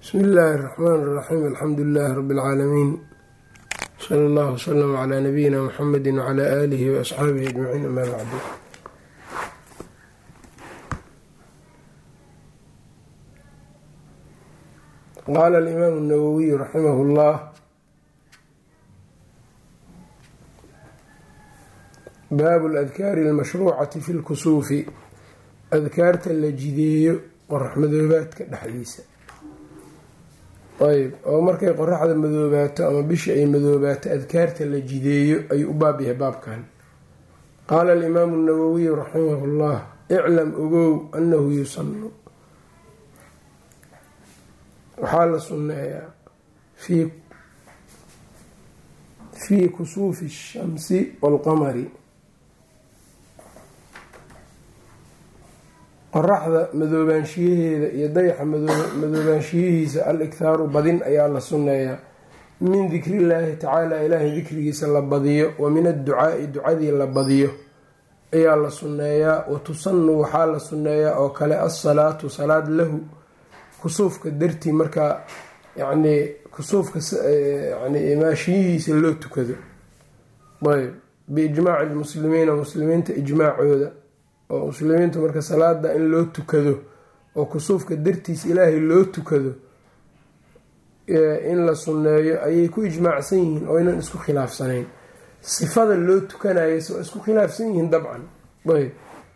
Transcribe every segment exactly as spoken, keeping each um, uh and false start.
بسم الله الرحمن الرحيم الحمد لله رب العالمين صلى الله وسلم على نبينا محمد وعلى آله وأصحابه أجمعين أما بعد. قال الإمام النووي رحمه الله: باب الأذكار المشروعة في الكسوف. أذكارta la jideeyo qorax madoobaadka dhexdiisa. ayb oo markay qoraxda madoobaato ama bisha ay madoobaato adkaarta la jideeyo ayuu u baab yahay baabkan. qaala alimaamu الnawowiy raximah اllah: iclam ogow annahu yusanu, waxaa la sunneeyaa fii fii kusuufi الshamsi wاlqamari, qoraxda madoobaanshiyaheeda iyo dayaxa madoobaanshiyihiisa al-iktaaru badin ayaa la sunneeyaa min dikri illaahi tacaala, ilaahay dikrigiisa la badiyo, wa min adducaai ducadii la badiyo ayaa la sunneeyaa. wa tusanu waxaa la sunneeyaa oo kale assalaatu salaad lahu kusuufka dartii, markaa yacnii kusuufka yani imaashiyihiisa loo tukado. ayb biijmaaci lmuslimiina, muslimiinta ijmaacooda oo muslimiintu marka salaada in loo tukado oo kusuufka dartiisa ilaahay loo tukado in la sunneeyo ayay ku ijmaacsan yihiin oo inan isku khilaafsanayn. sifada loo tukanayo waa isku khilaafsan yihiin dabcan. ayb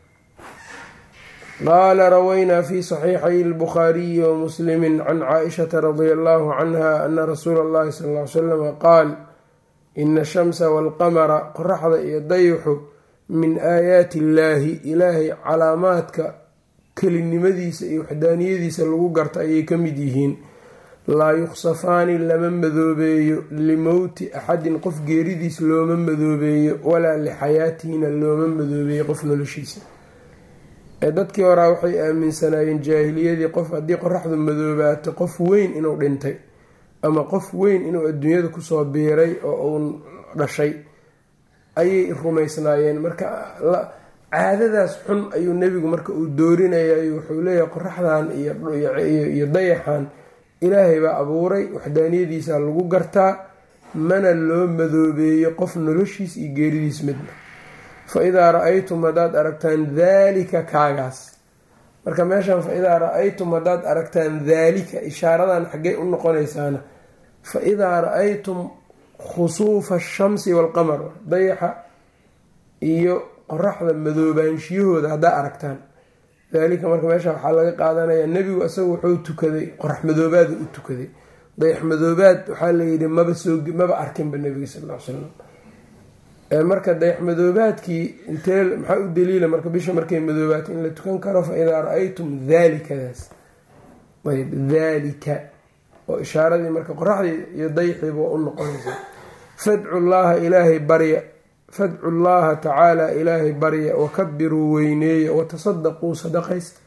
qaala rawaynaa fi saxiixay lbukhaariyi wa muslimi can caaishata radia allahu canha ana rasuula allahi sal ly slama qaal: ina ashamsa waalqamara, qoraxda iyo dayuxu min aayaati illaahi, ilaahay calaamaadka kelinimadiisa iyo waxdaaniyadiisa lagu garta ayay ka mid yihiin. laa yukhsafaani lama madoobeeyo limowti axadin, qof geeridiis looma madoobeeyo, walaa lixayaatihina looma madoobeeyo qof noloshiisa. ee dadkii horaa waxay aaminsanaayeen jaahiliyadii qof haddii qoraxdu madoobaato qof weyn inuu dhintay ama qof weyn inuu adduunyada kusoo biiray oo uun dhashay ayay rumaysnaayeen. marka caadadaas xun ayuu nebigu marka uu doorinayay, wuxuu leeyahay qoraxdan iyo dayaxan ilaahay baa abuuray, waxdaaniyadiisa lagu gartaa, mana loo madoobeeyo qof noloshiis iyo geeridiis midna. fa idaa ra-aytum haddaad aragtaan daalika kaagaas, marka meeshan fa idaa ra-aytum haddaad aragtaan daalika, ishaaradan xaggay u noqonaysaana fa idaa ra-aytum khusuufa ashamsi waalqamar, dayaxa iyo qoraxda madoobaanshiyahooda haddaa aragtaan. daalika marka meesha waxaa laga qaadanayaa nebigu isaga wuxuu tukaday qorax madoobaada u tukaday, dayax madoobaad waxaa layidhi maba soo maba arkinba nebiga sal ll ly slam. marka dayax madoobaadkii intee maxaa u daliila marka bisha markay madoobaato in la tukan karo. fa idaa ra-aytum daalikadaas, ayb daalika oo ishaaradii marka qoraxdii iyo dayaxiiba u noqonaysa. fadcu llaha ilaahay barya, fadcu llaha tacaala ilaahay barya, wakabiruu weyneeya, watasadaquu sadaqaysta.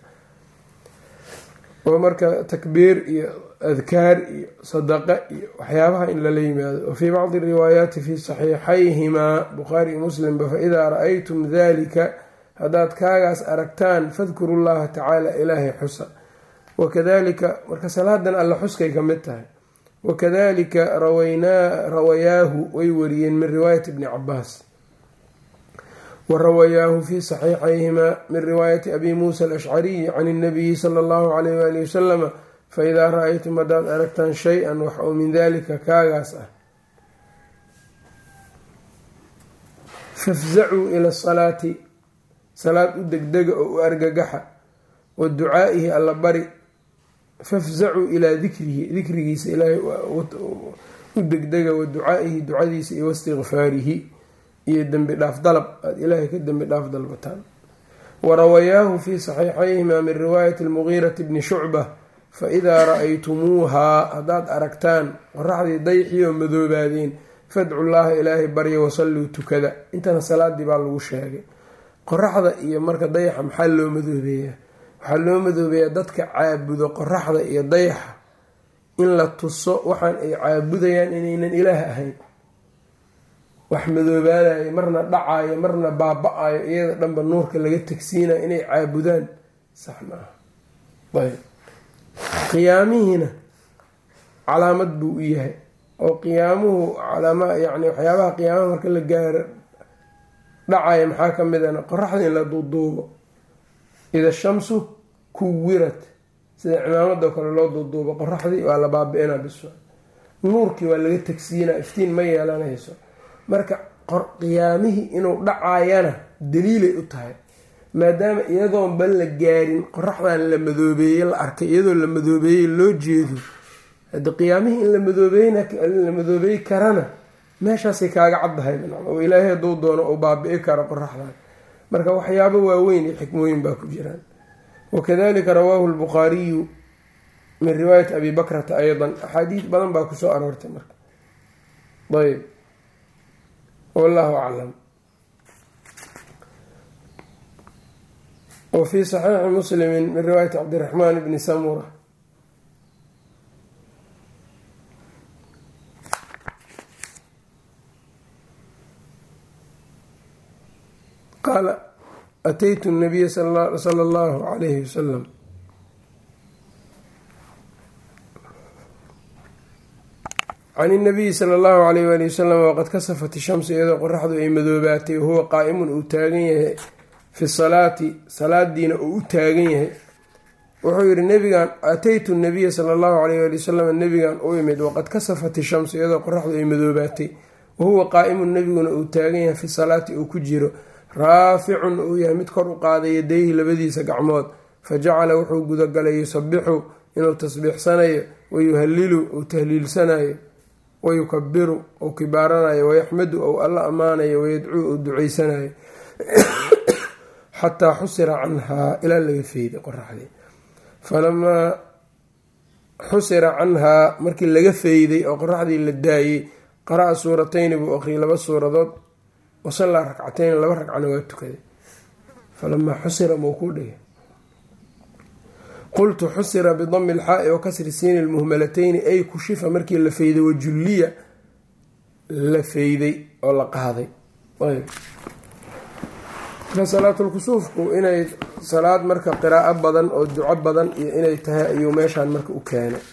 oo marka takbiir iyo adkaar iyo sadaqa iyo waxyaabaha in lala yimaado. wa fii bacdi riwaayaati fi saxiixayhimaa, bukhaari iyo muslimba, fa idaa ra-aytum dalika, haddaad kaagaas aragtaan, fadkuru llaha tacaala ilaahay xusa. wakadalika marka salaadan alla xuskay ka mid tahay. wakadalika rawaynaa rawayaahu way wariyeen min riwaayati bni cabaas, wa rawayaahu fi saxiixayhimaa min riwaayati abi muusa alashcariyi can اnabiyi sala allahu alayh waali wasalama: faidaa ra-aytum haddaad aragtaan shay-an wax oo min dalika kaagaas ah, fafzacuu ila asalaati, salaad u degdega oo u argagaxa, wa ducaa'ihi alla bari, fafzacuu ilaa dikrihi, dikrigiisa ilaahay u degdega, wa ducaa'ihi ducadiisa, iyo wastikfaarihi, iyo dembi dhaaf dalab aada ilaahay ka dembi dhaaf dalbataan. wa rawayaahu fi saxiixayhimaa min riwaayati almugiirati bni shucba: fa idaa ra-aytumuuhaa, haddaad aragtaan qoraxdii dayxii oo madoobaadeen, fadcu llaaha ilaahay barya, wasalluu tukada. intana salaadii baa lagu sheegay. qoraxda iyo marka dayaxa maxaa loo madoobeeyaa? waxaa loo madoobeeyaa dadka caabudo qoraxda iyo dayaxa in la tuso waxaan ay caabudayaan inaynan ilaah ahayn. wax madoobaadayo, marna dhacayo, marna baaba-ayo, iyada dhanba nuurka laga tegsiinayo inay caabudaan sax maaha. ayb qiyaamihiina calaamad buu u yahay oo qiyaamuhu calaama yacni waxyaabaha qiyaamaha marka la gaaro dhacaya maxaa ka mid ana qoraxda in la duuduubo ida shamsu kuwirat sida cimaamado kale loo duuduubo qoraxdii waa la baabi-inaa biso nuurkii waa laga tagsiinaa iftiin ma yeelanayso marka qiyaamihii inuu dhacayana daliilay u tahay maadaama iyadoon ban la gaarin qoraxdan la madoobeeye la arkay iyadoo la madoobeeyey loo jeedo hadda qiyaamihii in la madoobeyn la madoobeey karana meeshaasay kaaga caddahay oo ilaahay hadduu doono uu baabi-i karo qoraxdan marka waxyaabo waaweyn iyo xikmooyin baa ku jiraan. wakadalika rawaahu lbukhaariyu min riwaayati abi bakrata aydan axaadiis badan baa kusoo aroortay marka ayb wallahu aclam. wa fii saxiixi muslimi min riwaayati cabdiraxmaan bni samura qaala ataytu nabiya sala allahu calayhi wasalam can inabiyi sala allahu alayh waali wasalam waqad kasafat ishamsu iyadoo qoraxdu ay madoobaatay wahuwa qaa'imun uu taagan yahay fi salaati salaadiina uu u taagan yahay. wuxuu yihi nabigan ataytu nabiya sala allahu alayh waali wasalam nabigan u imid waqad kasafat ishamsu iyadoo qoraxdu ay madoobaatay wahuwa qaa'imun nabiguna uu taagan yahay fi salaati uu ku jiro raaficun uu yahay mid kor u qaaday yadayhi labadiisa gacmood fajacala wuxuu gudagalay yusabixu inuu tasbiixsanayo wayuhalilu uu tahliilsanayo wayukabiru uu kibaaranayo wayaxmadu ou alla ammaanayo wayadcuu uu duceysanayo xataa xusira canhaa ilaa laga feyday qoraxdii. falamaa xusira canhaa markii laga feyday oo qoraxdii la daayey qara'a suuratayni buu aqriyay laba suuradood wasallaa ragcatayni laba ragcana waa tukaday. falamaa xusira mau ku dhigay qultu xusira bidami alxaa'i wa kasri siini lmuhmalatayni ay kushifa markii la feyday wajulliya la feyday oo la qaaday. marka salaatulkusuufku inay salaad marka qiraa'o badan oo duco badan iyo inay tahay ayuu meeshaan marka u keenay.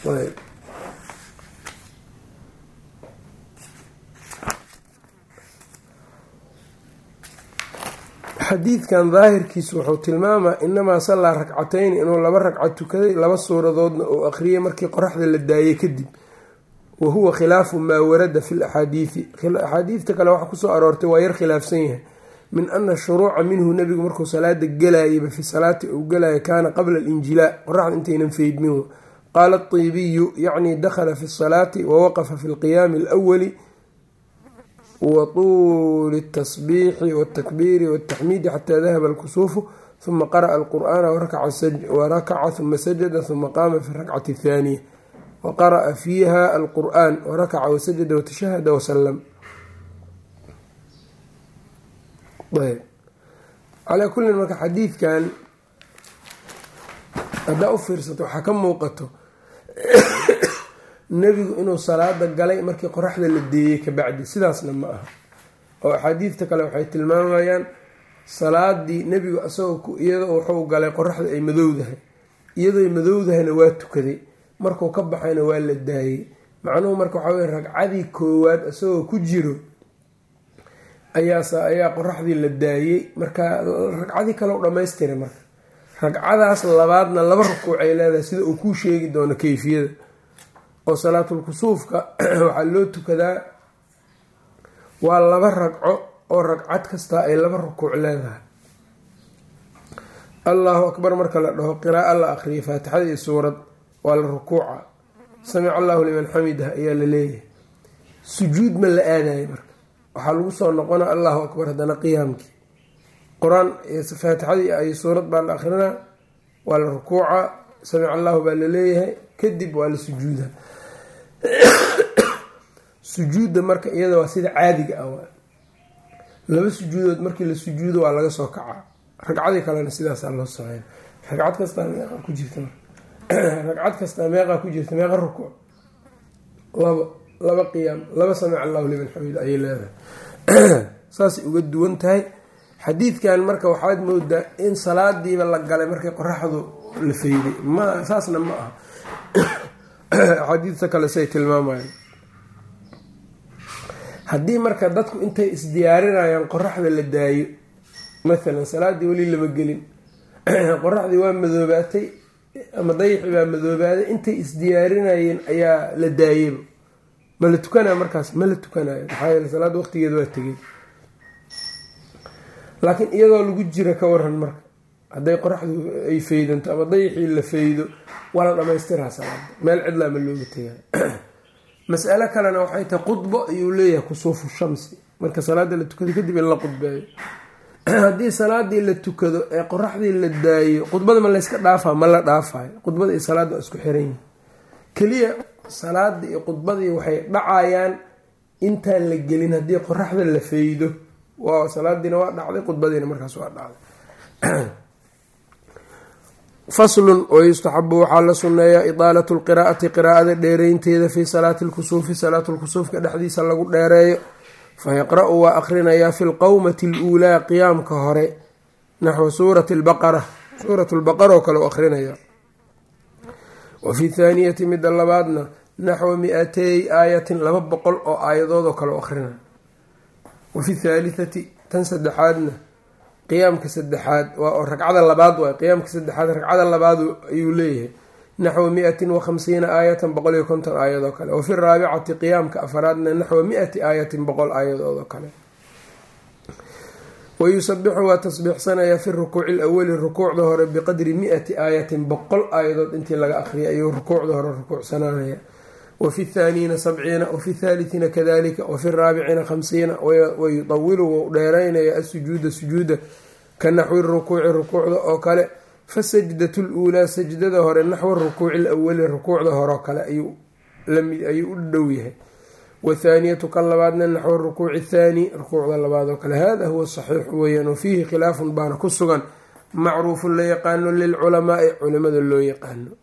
xadiidkan daahirkiisu wuxuu tilmaamaa inamaa sallaa ragcatayn inuu laba ragca tukaday laba suuradoodna uu aqriyay markii qoraxda la daayay kadib wa huwa khilaafu maa warada fi laxaadiidi. axaadiidta kale waxa kusoo aroortay waa yar khilaafsan yahay min ana shuruuca minhu nebigu markuu salaada gelayayba fi salaati uu gelaya kaana qabla alinjilaa qoraxda intaynan feydmin. qaala atiibiyu yacni dakhala fi salaati wawaqafa fi lqiyaami alwali wa tuuli اtasbiixi wاtakbiiri wاtaxmiidi xataa dahaba alkusuufu huma qara'a alqur'aana warakaca huma sajada huma qaama fi rakcati اthaaniya wa qara'a fiiha alqur'aan warakaca wasajada watashahada wasalam. calaa kullin marka xadiidkan haddaa u fiirsato waxaa ka muuqato nebigu inuu salaada galay markii qoraxda la deeyey kabacdi sidaasna ma aha oo axaadiidta kale waxay tilmaamayaan salaadii nebigu asagoo iyadoo wuxuu galay qoraxda ay madowdahay iyadoo madowdahayna waa tukaday markuu ka baxayna waa la daayey. macnuhu marka waxaa weye ragcadii koowaad isagoo ku jiro ayaas ayaa qoraxdii la daayey marka ragcadii kale u dhamaystiray marka ragcadaas labaadna laba rukuucay leedahay sida uu kuu sheegi doono kayfiyada oo salaatulkusuufka waxaa loo tukadaa waa laba ragco oo ragcad kastaa ay laba rukuuc leedahay. allahu akbar marka la dhaho qiraa'o la aqriyay faatixada iyo suurad waa la rukuuca samica allahu liman xamidah ayaa la leeyahay. sujuud ma la aadayo marka waxaa lagu soo noqona allahu akbar haddana qiyaamkii qur-aan faatixadii ay suurad baa la akrinaa waa la rukuuca samica allahu baa la leeyahay kadib waa la sujuuda. sujuudda marka iyada waa sida caadiga ah laba sujuudood markii la sujuudo waa laga soo kacaa ragcadii kalena sidaasaa loo sameyn. ragcad kastaa meeqa ku jirta ragcad kastaa meeqaa ku jirta meeqa rukuuc laba laba qiyaam laba samica allahu liman xamid ayay leedahay. saasay uga duwan tahay. xadiidkan marka waxaad moodaa in salaadiiba la galay markay qoraxdu la feyday ma saasna ma aha axaadiista kale say tilmaamayaan. haddii marka dadku intay isdiyaarinayaan qoraxda la daayo, maalan salaadii weli lama gelin, qoraxdii waa madoobaatay ama dayixii baa madoobaaday, intay isdiyaarinayeen ayaa la daayaba, ma la tukanayo markaas? ma la tukanayo, maxaa yeele salaada waqtigeeda waa tegey. laakiin iyadoo lagu jira ka waran marka hadday qoraxdu ay faydanto ama dayixii la faydo, waa la dhamaystiraa salaada, meel cidlaa ma looga tegayo. mas'alo kalena waxay tahay qudbo ayuu leeyahay kusuufu shamsi, marka salaada la tukado kadib in la qudbeeyo. haddii salaadii la tukado ee qoraxdii la daayo, qudbada ma layska dhaafaa? ma la dhaafayo. qudbada iyo salaada waa isku xiran yihin, keliya salaadii iyo qudbadii waxay dhacayaan intaan la gelin. haddii qoraxda la faydo, waa salaadiina waa dhacday, qudbadiina markaas waa dhacday. faslun wayustaxabu waxaa la sunneeyaa idaalatu lqiraa'ati qiraa'ada dheereynteeda fii salaati lkusuufi salaatu lkusuufka dhexdiisa lagu dheereeyo. fayaqra-u waa akrinayaa fi lqowmati aluulaa qiyaamka hore naxwa suurati lbaqara, suurat lbaqara oo kale u akrinaya. wa fi thaaniyati midda labaadna naxwa mi-atey aayatin laba boqol oo aayadood oo kale u akrinaya. wa fi thaalitati tan saddexaadna qiyaamka saddexaad waa oo ragcada labaad waay, qiyaamka saddexaad ragcada labaad ayuu leeyahay naxwa mi-atin wa khamsiina aayatan boqol iyo konton aayad oo kale. wa fi raabicati qiyaamka afaraadna naxwa mi-ati aayatin boqol aayadood oo kale. wayusabixu waa tasbiixsanayaa fi rukuuci lawali rukuucda hore biqadri mi-ati aayatin boqol aayadood intii laga akhriyay ayuu rukuucda hore rukuucsananaya. wa fi thaaniina sabciina wa fi thaalithiina kadalika wa fi raabiciina khamsiina. wayudawilu wou dheeraynaya asujuuda sujuuda ka naxwi rukuuci rukuucda oo kale. fasajdatu luulaa sajdada hore naxwa rukuuci lawali rukuucda hore oo kale ayuu u dhow yahay. wathaaniyatu kan labaadna naxwa rukuuci thaani rukuucda labaad oo kale. hada huwa saxiix weeyaan. wafiihi khilaafun baana ku sugan macruufun la yaqaano lilculamaai culimada loo yaqaano.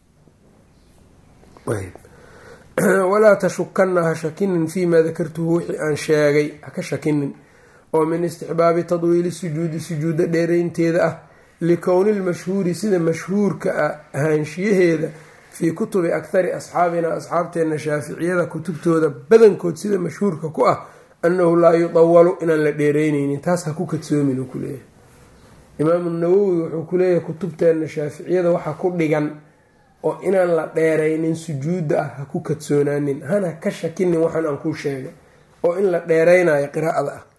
walaa tashukana ha shakinin fiimaa dakartuhu wixii aan sheegay haka shakinin oo min istixbaabi tadwiili sujuudi sujuuda dheeraynteeda ah, likowni lmashhuuri sida mashhuurka ah ahaanshiyaheeda fii kutubi akhari asxaabina asxaabteenna shaaficiyada kutubtooda badankood sida mashhuurka ku ah annahu laa yudawalu inaan la dheeraynaynin. taas ha ku kadsoomin uu kuleeyahay imaamu nawowi. wuxuu kuleeyahay kutubteenna shaaficiyada waxaa ku dhigan oo inaan la dheeraynin sujuudda ah ha ku kadsoonaanin, hana ka shakinin waxaan aan kuu sheegay oo in la dheeraynayo qiraa'ada ah.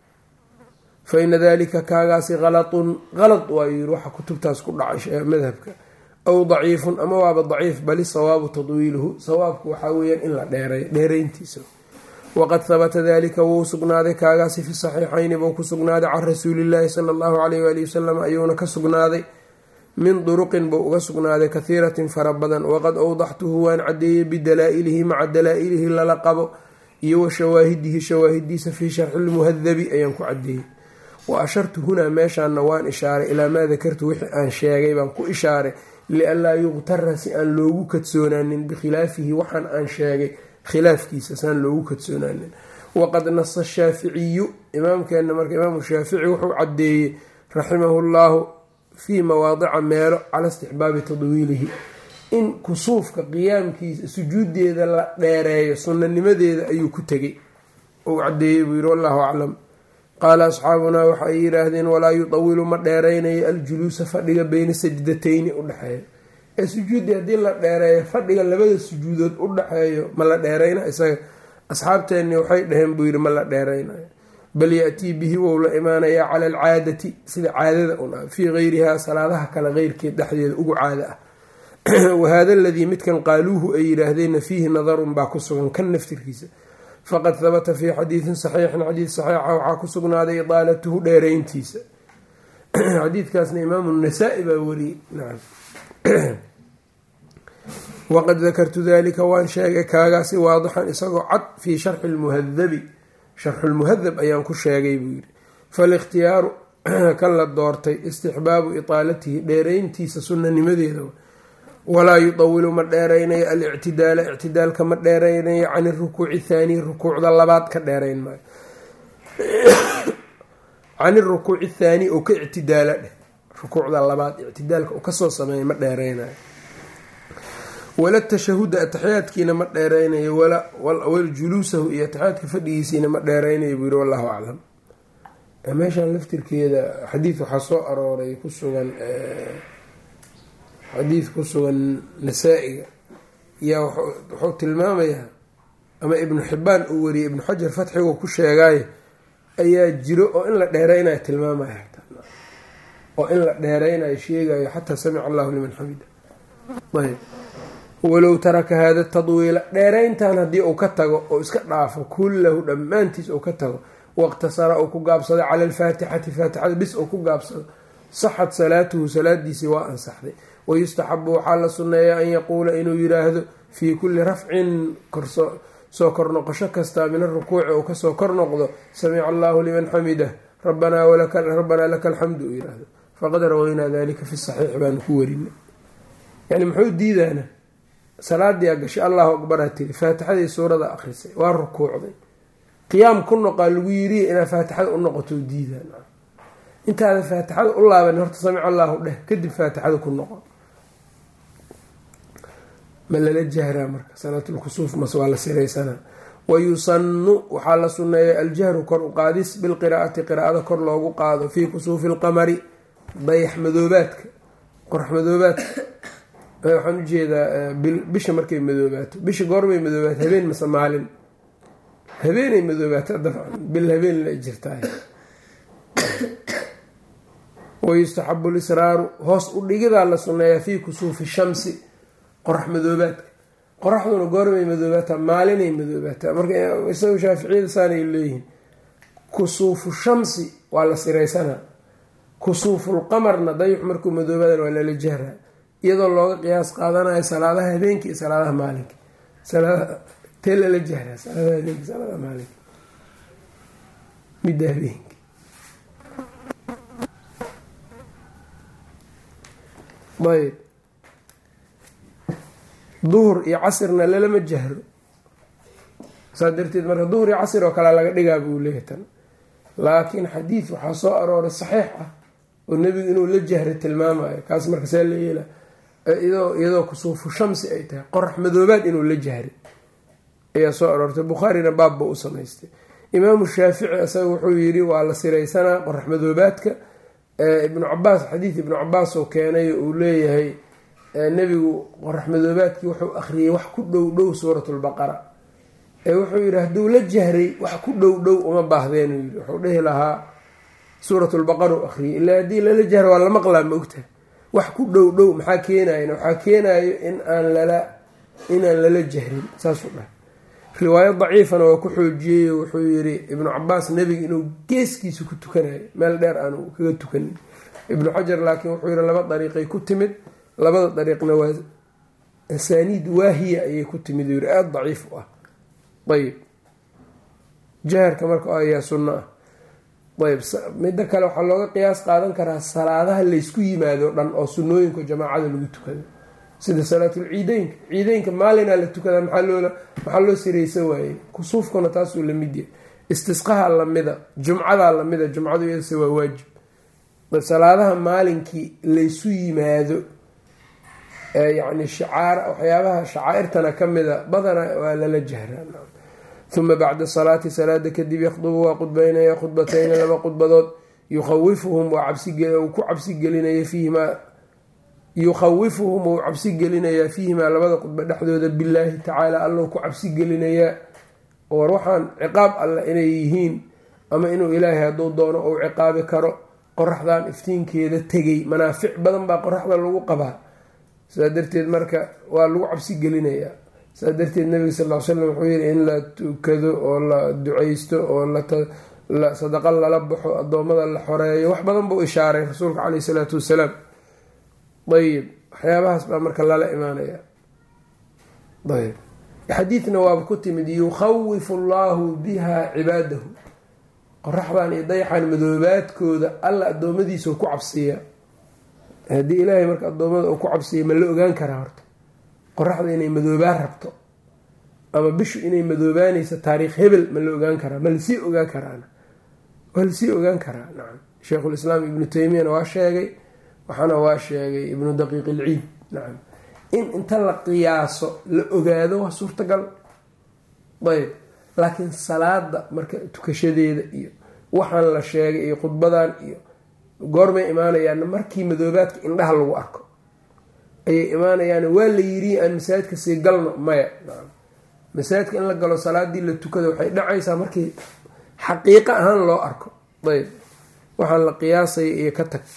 fa ina dalika kaagaasi halatun halad waa yiri waxa kutubtaas ku dhacay madhabka, aw daciifun ama waaba daciif, bali sawaabu tadwiiluhu sawaabku waxaa weeyaan in la dheeray dheerayntiisa. waqad habata dalika wuu sugnaaday kaagaasi fi saxiixayni buu ku sugnaaday can rasuulillaahi sala allahu calayh waali wasalam ayuuna ka sugnaaday min duruqin buu uga sugnaaday kahiiratin fara badan. waqad awdaxtuhu waan cadeeyey bidalaa-ilihi maca dalaa-ilihi lala qabo iyo wa shawaahidihi shawaahidiisa fii sharxi lmuhadabi ayaan ku cadeeyey. wa ashartu hunaa meeshaana waan ishaaray ilaa maa dakartu wixii aan sheegay baan ku ishaaray lianlaa yuqtara si aan loogu kadsoonaanin bikhilaafihi waxaan aan sheegay khilaafkiisa saan loogu kadsoonaanin. waqad nasa shaaficiyu imaamkeena marka imaamu shaafici wuxuu cadeeyey raximahu llahu fii mawaadica meelo cala istixbaabi tadwiilihi in kusuufka qiyaamkiisa sujuudeeda la dheereeyo sunnanimadeeda ayuu ku tegey ou cadeeyey buu yihi wallahu aclam. qaala asxaabunaa waxa ay yidhaahdeen walaa yudawilu ma dheeraynayo aljuluusa fadhiga beyna sajdatayni udhexeeyo. ee sujuuddii haddii la dheereeyo fadhiga labada sujuudood udhexeeyo ma la dheerayna? isaga asxaabteenni waxay dhaheen buu yihi ma la dheeraynayo, bal ya-tii bihi wou la imaanayaa cala alcaadati sida caadada un ah fii gayrihaa salaadaha kale keyrkeed dhexdeeda ugu caada ah. wahada aladii midkan qaaluuhu ay yidhaahdeenna fiihi nadarun baa ku sugan kan naftirkiisa. faqad habata fii xadiidin saxiixin xadiid saxiixa waxaa ku sugnaaday idaalatuhu dheerayntiisa. xadiidkaasna imaamu nasaa-i baa wariyey. waqad dakartu dalika waan sheegay kaagaasi waadixan isagoo cad fii sharxi lmuhadabi sharxulmuhadab ayaan ku sheegay buu yidhi. falikhtiyaaru kan la doortay istixbaabu itaalatihi dheerayntiisa sunnanimadeeda. walaa yudawilu ma dheeraynayo alictidaala ictidaalka ma dheeraynayo can irukuuci thaani rukuucda labaad ka dheerayn maayo. can irukuuci thaani oo ka ictidaala dheh rukuucda labaad ictidaalka uu kasoo sameeya ma dheeraynayo. wala tashahuda ataxiyaadkiina ma dheeraynayo waljuluusahu iyo ataxiyaadka fadhigiisiina ma dheeraynayo buu yiri wallahu aclam. meeshaan laftirkeeda xadiid waxaa soo arooray ku sugan xadiid ku sugan nasaa-iga yaa wuxuu tilmaamayaa ama ibnu xibaan uu wariyay ibnu xajar fatxigu ku sheegaayo ayaa jiro oo in la dheeraynayo tilmaamaya oo in la dheeraynayo sheegayo xataa samica allahu liman xamida. ayb walow taraka hada tadwiila dheerayntan haddii uu ka tago oo iska dhaafo kullahu dhammaantiis uu ka tago waqtasara uu ku gaabsado cala alfaatixati faatixada bis uu ku gaabsado saxad salaatuhu salaadiisii waa ansaxday. wayustaxabu waxaa la sunneeya an yaquula inuu yiraahdo fii kulli rafcin soo kor noqosho kastaa min arukuuci uu kasoo kor noqdo samica allahu liman xamidah rabbanaa laka alxamdu uu yiraahdo. faqad rawaynaa dalika fi saxiix baanu ku warinay. yani muxuu diidaana salaadii gashay allahu akbaraa tiri faatixadii suurada akrisay waa rukuucday qiyaam ku noqaa lagu yiri inaad faatixada u noqoto diidaan. intaada faatixada u laaban horta samica allahu dheh kadib faatixada ku noqo. ma lala jahraa marka salaatulkusuuf mas waa la siraysanaa. wayusanu waxaa la sunneeya aljahru kor u qaadis bilqiraa'ati qiraa'ada kor loogu qaado fii kusuufi lqamari dayax madoobaadka qorax madoobaadka waxaan ujeedaa bisha markay madoobaato. bisha goormay madoobaato habeen mase maalin? habeenay madoobaato dabcan bil habeen la jirtaay. wayustaxabu lisraaru hoos u dhigidaa la sunneeyaa fii kusuufi shamsi qorax madoobaadka. qoraxduna goormay madoobaataa? maalinay madoobaataa. marka isaga shaaficiyada saanay leeyihiin kusuufu shamsi waa la siraysanaa, kusuufulqamarna dayux markuu madoobadan waa lala jahraa iyadoo looga qiyaas qaadanayo salaadaha habeenka iyo salaadaha maalinka. tee lala jahraa salaadaha habeenka salaadaha maalinka midda habeenka. ayb duhur iyo casirna lalama jahro. saas darteed marka duhur iyo casir oo kale laga dhigaa buu leeyahay tan. laakiin xadiid waxaa soo arooray saxiix ah oo nebigu inuu la jahray tilmaamayo. kaas marka saa la yeela iyadoo kusuufu shamsi ay tahay qorax madoobaad inuu la jahray ayaa soo aroortay. bukhaarina baabba u samaystay. imaamu shaafici isaga wuxuu yiri waa la siraysanaa qorax madoobaadka. ibnu cabaas xadiid ibnu cabaas oo keenay uu leeyahay nebigu qorax madoobaadkii wuxuu akhriyey wax ku dhow dhow suuratulbaqara ee wuxuu yidhi hadduu la jahray wax ku dhow dhow uma baahdeen yii wuxuu dhihi lahaa suuratulbaqara u akhriyey ilaa haddii lala jahra waa la maqlaa ma ogtahay. wax ku dhow dhow maxaa keenayan waxaa keenayo in aan lala inaan lala jahrin saasuu dhahay. riwaayo daciifana waa ku xoojiyey wuxuu yiri ibnu cabaas nebiga inuu geeskiisa ku tukanayo meel dheer aanu kaga tukanin. ibnu xajar laakiin wuxuu yiri laba dariiqay ku timid, labada dariiqna waa asaaniid waahiya ayay ku timid yiri aada daciif u ah. ayb jaharka marka ayaa sunno ah. ayb midda kale waxaa looga qiyaas qaadan karaa salaadaha laysku yimaado dhan oo sunnooyinka jamaacada lagu tukado sida salaatul ciideynka. ciideynka maalinaa la tukadaa maxaa loola maxaa loo siraysa waayey. kusuufkuna taasuu lamid yahay. istisqaha lamida, jumcadaa lamida. jumcadu iyadase waa waajib. salaadaha maalinkii laysu yimaado yani shicaar waxyaabaha shacaairtana kamida badana waa lala jahraa. uma bacda salaati salaada kadib yakhdubu waa khudbaynaya khudbatayni laba khudbadood yukhawifuhum waa ku cabsi gelinaya fiihimaa yukhawifuhum wuu cabsi gelinayaa fiihimaa labada khudba dhexdooda bilaahi tacaala allau ku cabsi gelinayaa war waxaan ciqaab alle inay yihiin ama inuu ilaahay hadduu doono ou ciqaabi karo. qoraxdan iftiinkeeda tegay manaafic badan baa qoraxda lagu qabaa. sidaa darteed marka waa lagu cabsi gelinayaa. sidaa darteed nabiga sal ll slam wuxuu yiri in la tukado oo la duceysto oo la sadaqa lala baxo addoommada la xoreeyo wax badan buu ishaaray rasuulka caleyhi salaatu wasalaam. ayib waxyaabahaas baa marka lala imaanaya. ayb xadiidna waaba ku timid yukhawifu allahu biha cibaadahu. qoraxdan iyo dayaxan madoobaadkooda alla addoommadiisa ku cabsiya. haddii ilaahay marka addoommada uu ku cabsiya ma la ogaan karaa horta qoraxda inay madoobaan rabto ama bishu inay madoobaanaysa taariikh hebel ma la ogaan karaa? ma lasii ogaan karaana? waa lasii ogaan karaa. nacam sheikhulislaam ibnu taymiyana waa sheegay waxaana waa sheegay ibnu daqiiq ilciid. nacam in inta la qiyaaso la ogaado waa suurtagal. ayb laakiin salaada marka tukashadeeda iyo waxaan la sheegay iyo khudbadan iyo goormay imaanayaan markii madoobaadka indhaha lagu arko ayay imaanayaan. waa la yiri aan masaajidka sii galno maya, masaajidka in la galo salaadii la tukado waxay dhacaysaa markii xaqiiqo ahaan loo arko. ayb waxaan la qiyaasaya iyo ka tag.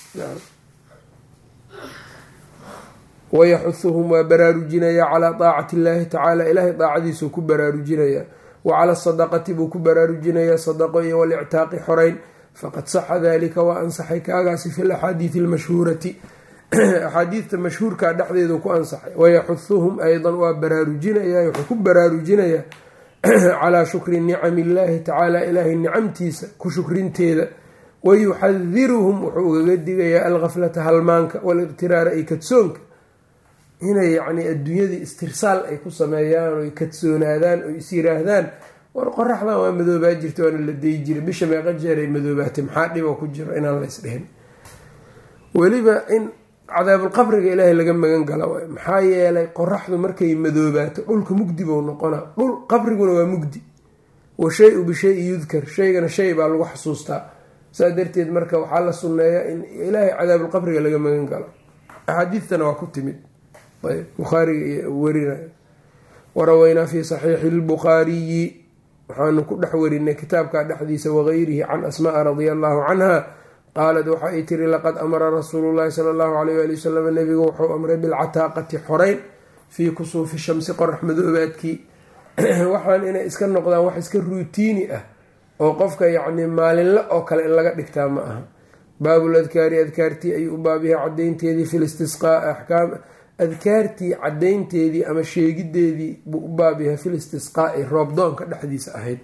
wayaxuhuhum waa baraarujinaya calaa daacati illaahi tacaala, ilaahay daacadiisuu ku baraarujinaya. wa cala sadaqati buu ku baraarujinayaa sadaqo iyo walictaaqi xoreyn. faqad saxa dalika waa ansaxay kaagaasi fi laxaadiidi almashhuurati axaadiidta mashhuurkaa dhexdeedu ku ansaxay. wayaxuhuhum aydan waa baraarujinaya, wuxuu ku baraarujinayaa calaa shukri nicami illaahi tacaala, ilaahay nicamtiisa ku shukrinteeda. wayuxadiruhum wuxuu ugaga digayaa algaflata halmaanka waliqtiraara ay kadsoonka, inay yacni adduunyadii istirsaal ay ku sameeyaan oy kadsoonaadaan oy is yiraahdaan war qoraxdan waa madoobaa jirta waana la dayi jiray, bisha meeqa jeer ay madoobaatay, maxaa dhiboo ku jiro inaan la ysdhehin. weliba in cadaabulqabriga ilaahay laga magan gala waay. maxaa yeelay qoraxdu markay madoobaato dhulka mugdi bou noqonaa, dhul qabriguna waa mugdi. wa shay-u bishay-i yudkar, shaygana shay baa lagu xasuustaa. saa darteed marka waxaa la sunneeyaa in ilaahay cadaabulqabriga laga magan galo. axaadiidtana waa ku timid ayb bukhaariga iyo warinaya. waraweynaa fi saxiixi lbukhaariyi, waxaanu ku dhex warinay kitaabka dhexdiisa wagayrihi can asmaa radia allahu canha qaalad waxa ay tiri laqad amara rasuulu llahi sala allahu alayh waali wasalam, nabigu wuxuu amray bilcataaqati xoreyn fii kusuufi shamsi qorax madoobaadkii. waxaan inay iska noqdaan wax iska ruutiini ah oo qofka yacni maalinle oo kale in laga dhigtaa ma aha. baabul adkaari, adkaartii ayuu u baabyahay cadaynteedii fi listisqaa, axkaam adkaartii cadaynteedii ama sheegideedii buu u baabyahay fil istisqaai, roobdoonka dhexdiisa ahayd.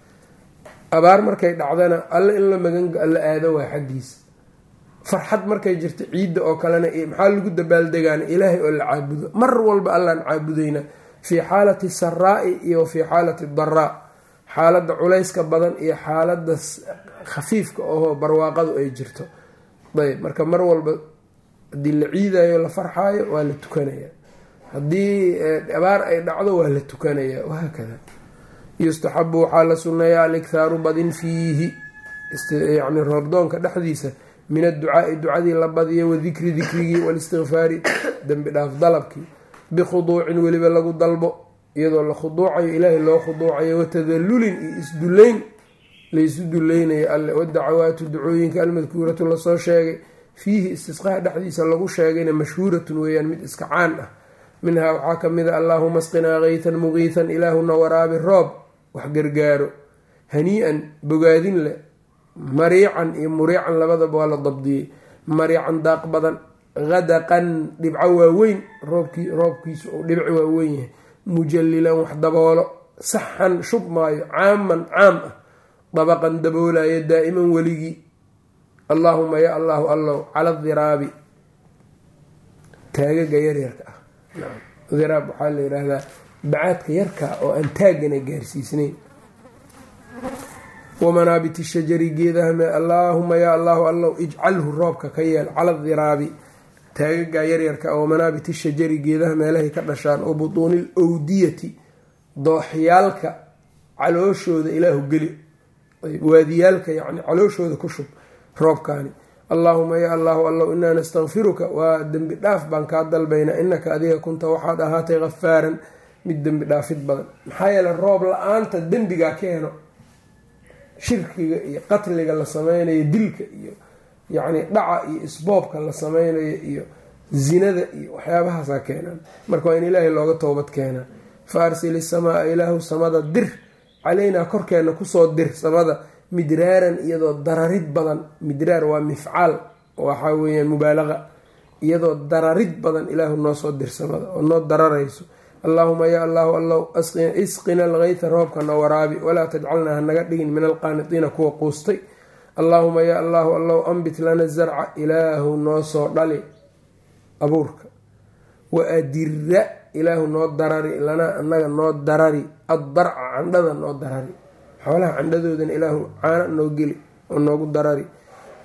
abaar markay dhacdana alle in la magan la aado waa xaggiisa. farxad markay jirto ciidda oo kalena maxaa lagu dabaaldegaana ilaahay oo la caabudo. mar walba allaan caabudayna fii xaalati saraa'i iyo fii xaalati daraa, xaaladda culayska badan iyo xaaladda khafiifka ahoo barwaaqadu ay jirto. ayb marka mar walba haddii la ciidayo la farxaayo waa la tukanaya, haddii abaar ay dhacdo waa la tukanaya, wahaakada. yustaxabu waxaa la sunneeyaa alikhaaru badin fiihi, yani roobdoonka dhexdiisa, min adducaai ducadii la badiyo, wadikri dikrigii, walistikfaari dembi dhaaf dalabkii, bikhuduucin weliba lagu dalbo iyadoo la khuduucayo ilaahay loo khuduucayo, watadallulin iyo isdullayn laysu dullaynayo alle. wadacawaatu ducooyinka almadkuuratu lasoo sheegay fiihi istisqaa dhexdiisa lagu sheegayna mashhuuratun weeyaan mid iska caan ah. minhaa waxaa ka mid a allaahuma asqinaa kaytan mugiitan, ilaahuna waraabi roob wax gargaaro, hanii-an bogaadin leh, mariican iyo muriican labadaba waa la dabdiyey. mariican daaq badan, hadaqan dhibco waaweyn, roobkii roobkiisu uu dhibci waaweyn yahay, mujallilan wax daboolo, saxan shub maayo, caaman caam ah, dabaqan daboolaya daa'iman weligii. allaahuma ya allahu allow cala diraabi, taagaga yaryarka ah. diraab waxaa la yidhaahdaa bacaadka yarka oo aan taagana gaarsiisnayn. wamanaabiti shajari, geedaha allaahuma ya allahu allow ijcalhu roobka ka yeel, cala diraabi taagaga yaryarka, wamanaabiti shajari geedaha meelahay ka dhashaan, oo butuunil owdiyati dooxyaalka calooshooda ilaahu geli, waadiyaalka yani calooshooda ku shub roobkaani. allaahuma ya allahu allow inaa nastakfiruka, waa dembi dhaaf baan kaa dalbaynaa, inaka adiga kunta waxaad ahaatay khafaaran mid dembi dhaafid badan. maxaa yeele roob la-aanta dembigaa keeno, shirkiga iyo qatliga la sameynayo, dilka iyo yacni dhaca iyo isboobka la sameynayo iyo zinada iyo waxyaabahaasaa keenaan. marka waa in ilaahay looga toobad keenaa. fa arsil isamaa, ilaahu samada dir, calaynaa korkeena kusoo dir samada, midraaran iyadoo dararid badan. midraar waa mifcaal, waxaa weeyaan mubaalaqa, iyadoo dararid badan ilaahu noo soo dir samada oo noo dararayso. allaahuma ya allahu allow isqina algayta, roobka na waraabi, walaa tajcalnaa hanaga dhigin min alqaanitiina kuwa quustay. allaahuma ya allahu allow ambit lana zarca, ilaahu noo soo dhali abuurka. wa adira, ilaahu noo darari, lana anaga noo darari, addarca candhada noo darari, xoolaha candhadoodana ilaahu caana noo geli oo noogu darari.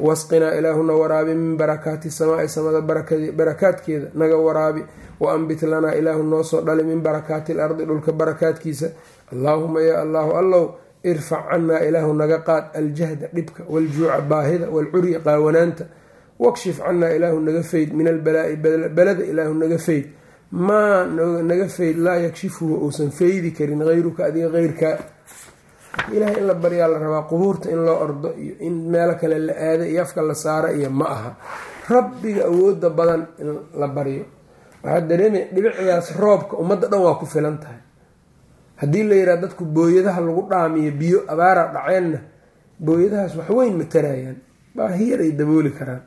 wasqinaa ilaahuna waraabi min barakaati samaai samada barakaadkeeda naga waraabi wa ambit lanaa ilaahu noo soo dhali min barakaati ilardi dhulka barakaadkiisa allaahuma yaa allaahu allow irfac cannaa ilaahu naga qaad aljahda dhibka waljuuca baahida walcurya qaawanaanta wakshif cannaa ilaahu naga fayd min albalaa'i balada ilaahu naga fayd maa naga fayd laa yakshifuhu uusan faydi karin hayruka adiga heyrkaa ilahay in la baryaa la rabaa qubuurta in loo ordo iyo in meelo kale la aado iyo afka la saara iyo ma aha rabbiga awooda badan in la baryo waxaa dareemaya dhibicdaas roobka ummadda dhan waa ku filan tahay haddii la yidhaha dadku booyadaha lagu dhaamiyo biyo abaara dhaceenna booyadahaas waxweyn ma tarayaan baahiyar ay dabooli karaan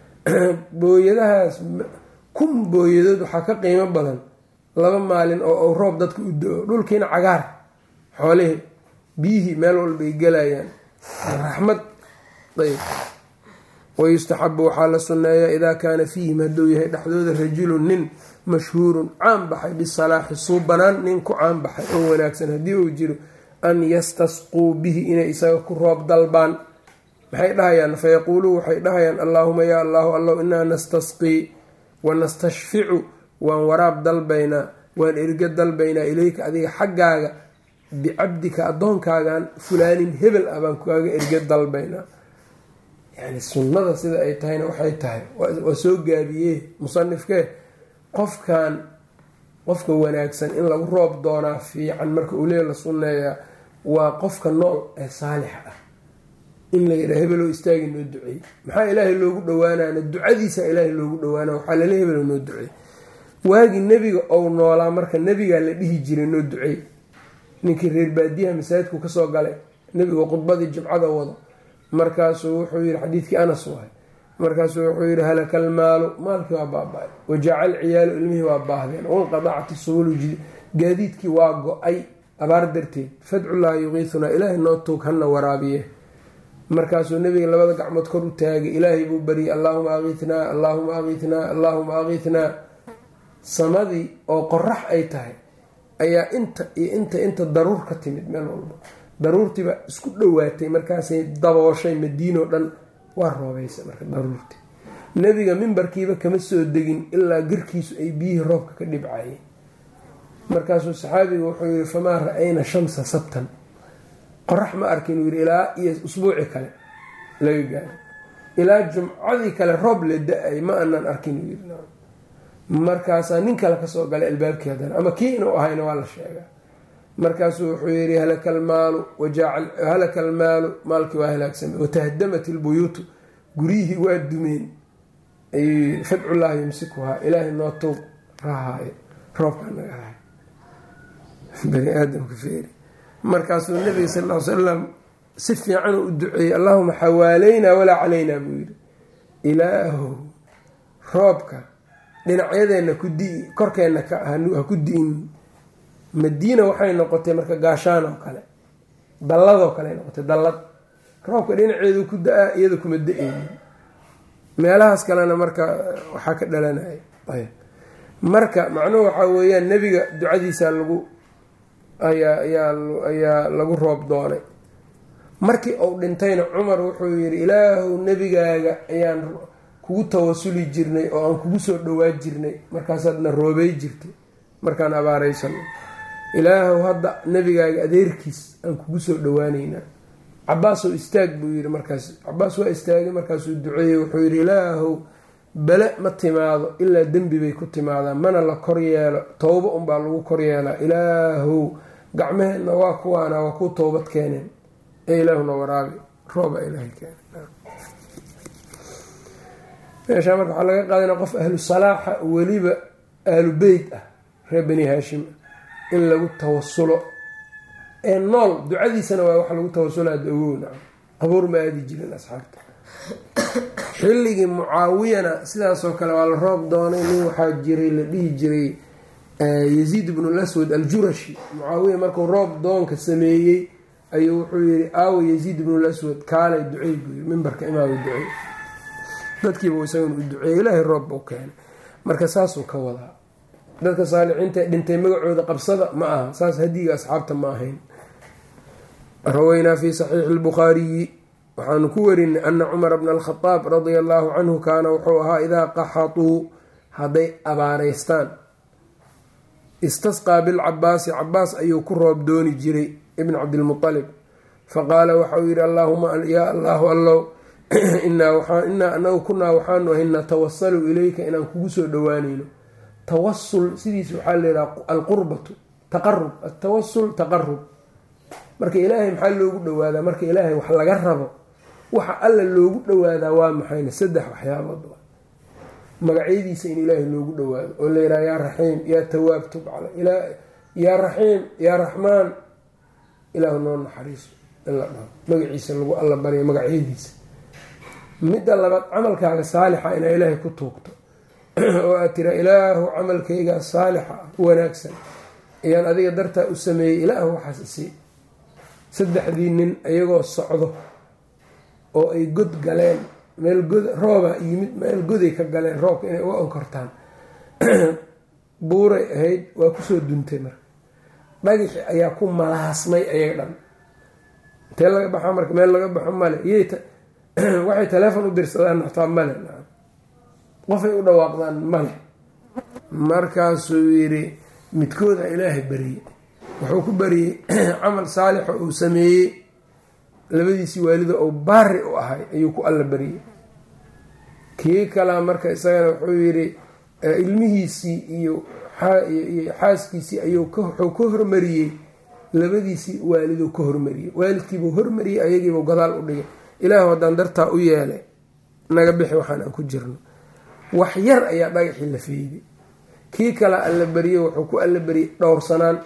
booyadahaas kun booyadood waxaa ka qiimo badan laba maalin oo roob dadka u do-o dhulkiina cagaar xoolihii biyihii meel walbay gelayaan raxmad ayb wayustaxabu waxaa la sunneeyaa idaa kaana fiihim hadduu yahay dhexdooda rajulun nin mashhuurun caan baxay bisalaaxi suubanaan nin ku caan baxay oo wanaagsan haddii uu jiro an yastasquu bihi inay isaga ku roob dalbaan maxay dhahayaan fayaquuluu waxay dhahayaan allaahuma yaa allaahu allow inaa nastasqii wanastashficu waan waraab dalbaynaa waan erga dalbaynaa ilayka adiga xaggaaga bicabdika addoonkaagan fulaanin hebel ah baan kaaga erga dalbaynaa yani sunnada sida ay tahayna waxay tahay waa soo gaabiyee musanifkee qofkan qofka wanaagsan in lagu roob doonaa fiican marka uu lee la sunneeyaa waa qofka nool ee saalixa ah in la yidhaha hebeloo istaagi noo duceey maxaa ilaahay loogu dhawaanaana ducadiisa ilaahay loogu dhawaana waxaa lale hebelo noo duceey waagii nebiga ou noolaa marka nebigaa la dhihi jiray noo duceey ninkii reer baadiyaha masaajidku kasoo galay nebiga khudbadii jimcada wado markaasuu wuxuu yihi xadiidkii anas wahay markaasuu wuxuu yihi halaka almaalu maalkii waa baaba-ay wajacal ciyaalu ilmihii waa baahdeen wanqadacati subulu gaadiidkii waa go-ay abaar darteed fadcullaha yuqiisunaa ilaahay noo tuug hana waraabiye markaasuu nebiga labada gacmood kor u taagay ilaahay buu baryay allaahuma aqiitnaa allaahuma aqiitnaa allaahuma aqiitnaa samadii oo qorax ay tahay ayaa inta iyo inta inta daruur ka timid meel walba daruurtiiba isku dhowaatay markaasay dabooshay madiino dhan waa roobaysa marka daruurtii nebiga mimbarkiiba kama soo degin ilaa garkiisu ay biyihii roobka ka dhibcayeen markaasuu saxaabiga wuxuu yihi famaa ra-ayna shamsa sabtan qorax ma arkin uu yihi ilaa iyo usbuuci kale laga gaaro ilaa jumcadii kale roob la da-ay ma aanan arkin uu yiri markaasaa nin kale kasoo galay albaabkii haddana ama kii inuu ahayna waa la sheegaa markaasuu wuxuu yihi halaka almaalu halaka almaalu maalkii waa halaagsamay watahdamat ilbuyuutu guryihii waa dumeen ayuu yii fadcullaahi yumsikuhaa ilaahay noo tuug rahaayo roobkaa naga rahay bani aadamka feeri markaasuu nabiga sal ll ly salam si fiicanuu u duceeyey allaahuma xawaaleynaa walaa calaynaa buu yidhi ilaahow roobka dhinacyadeenna ku di korkeenna ha ku di'in madiina waxay noqotay marka gaashaan oo kale dalladoo kale ay noqotay dallad roobka dhinaceedu ku da-a iyada kuma da-eynin meelahaas kalena marka waxaa ka dhalanaya ayb marka macnuhu waxaa weeyaan nebiga ducadiisa lagu ayaa ayaa ayaa lagu roob doonay markii uu dhintayna cumar wuxuu yidhi ilaahow nebigaaga ayaan kugu tawasuli jirnay oo aan kugu soo dhowaa jirnay markaasaadna roobey jirtay markaan abaaraysano ilaahow hadda nebigaaga adeerkiis aan kugu soo dhowaaneynaa cabaasoo istaag buu yidhi markaas cabaas waa istaagay markaasuu duceeyey wuxuu yidhi ilaahow bale ma timaado ilaa dembi bay ku timaadaa mana la kor yeelo towbo unbaa lagu kor yeelaa ilaahow gacmaheenna waa kuwaana waa ku toobad keeneen ee ilaahuna waraabi rooba ilaahay keene meeshaa marka waxaa laga qaadana qof ahlu salaaxa weliba ahlu beyt ah reer bani haashim in lagu tawasulo ee nool ducadiisana waa wax lagu tawasulaa dawoona qabuur ma aadi jirin asxaabta xilligii mucaawiyana sidaasoo kale waa la roob doonay nin waxaa jiray la dhihi jiray yaziid ibnu laswad aljurashi mucaawiya markuu roob doonka sameeyey ayuu wuxuu yihi aawa yaziid ibnu laswad kaalay ducey buu yii mimbarka imaama ducey dadkiiba isagana u duceeyey ilaahay roob buu keenay marka saasuu ka wadaa dadka saalixiinta dhintay magacooda qabsada ma aha saas hadiga asxaabta ma ahayn rawaynaa fi saxiixi lbukhaariyi waxaanu ku warinay ana cumara bna alkhadaab radia allaahu canhu kaana wuxuu ahaa idaa qaxatuu hadday abaareystaan istasqaa bilcabaasi cabaas ayuu ku roob dooni jiray ibn cabdilmualib faqaala waxauu yidhi allaahuma yaa allaahu allow inaa anagu kunaa waxaanu ahay natawasalu ilayka inaan kugu soo dhowaanayno. tawasul sidiisa waxaa layidhaha alqurbatu taqarub, atawasul taqarub. marka ilaahay maxaa loogu dhowaadaa? marka ilaahay wax laga rabo waxa alla loogu dhowaadaa waa maxayna? saddex waxyaabood. magacyadiisa in ilaahay loogu dhowaado oo la yidhaha yaa raxiim yaa tawaab tub cala yaa raxiim yaa raxmaan, ilaahu noo naxariiso in la dhaho magaciisa lagu alla barya magacyadiisa. midda labaad camalkaaga saalixa inaa ilaahay ku tuugto oo aad tira ilaahu camalkaygaa saalixa ah wanaagsan ayaan adiga dartaa u sameeyey, ilaahu waxaas isii. saddexdii nin ayagoo socdo oo ay god galeen, meel god rooba yimid, meel goday ka galeen roobka inay uga onkortaan buuray ahayd, waa kusoo duntay. marka dhagixi ayaa ku malaasmay ayaga dhan. intee laga baxo marka? meel laga baxo male. waxay taleefon u dirsadaan naxtaa male, qofay u dhawaaqdaan male. markaasuu yidhi midkooda ilaahay bariyey, wuxuu ku bariyey camal saalixo uu sameeyey, labadiisii waalido oo baari u ahay ayuu ku alla bariyey. kii kalaa marka isagana wuxuu yidhi ilmihiisii iyo xaaskiisii ayuu wuxuu ka hormariyey, labadiisii waaliduu ka hormariyey. waalidkiibuu hormariyey, ayagiibuu gadaal u dhigay. ilaahu haddaan dartaa u yeelay naga bixi waxaan aan ku jirno. wax yar ayaa dhagaxii la feeyday. kii kala alla bariyey wuxuu ku alla bariyey dhowrsanaan.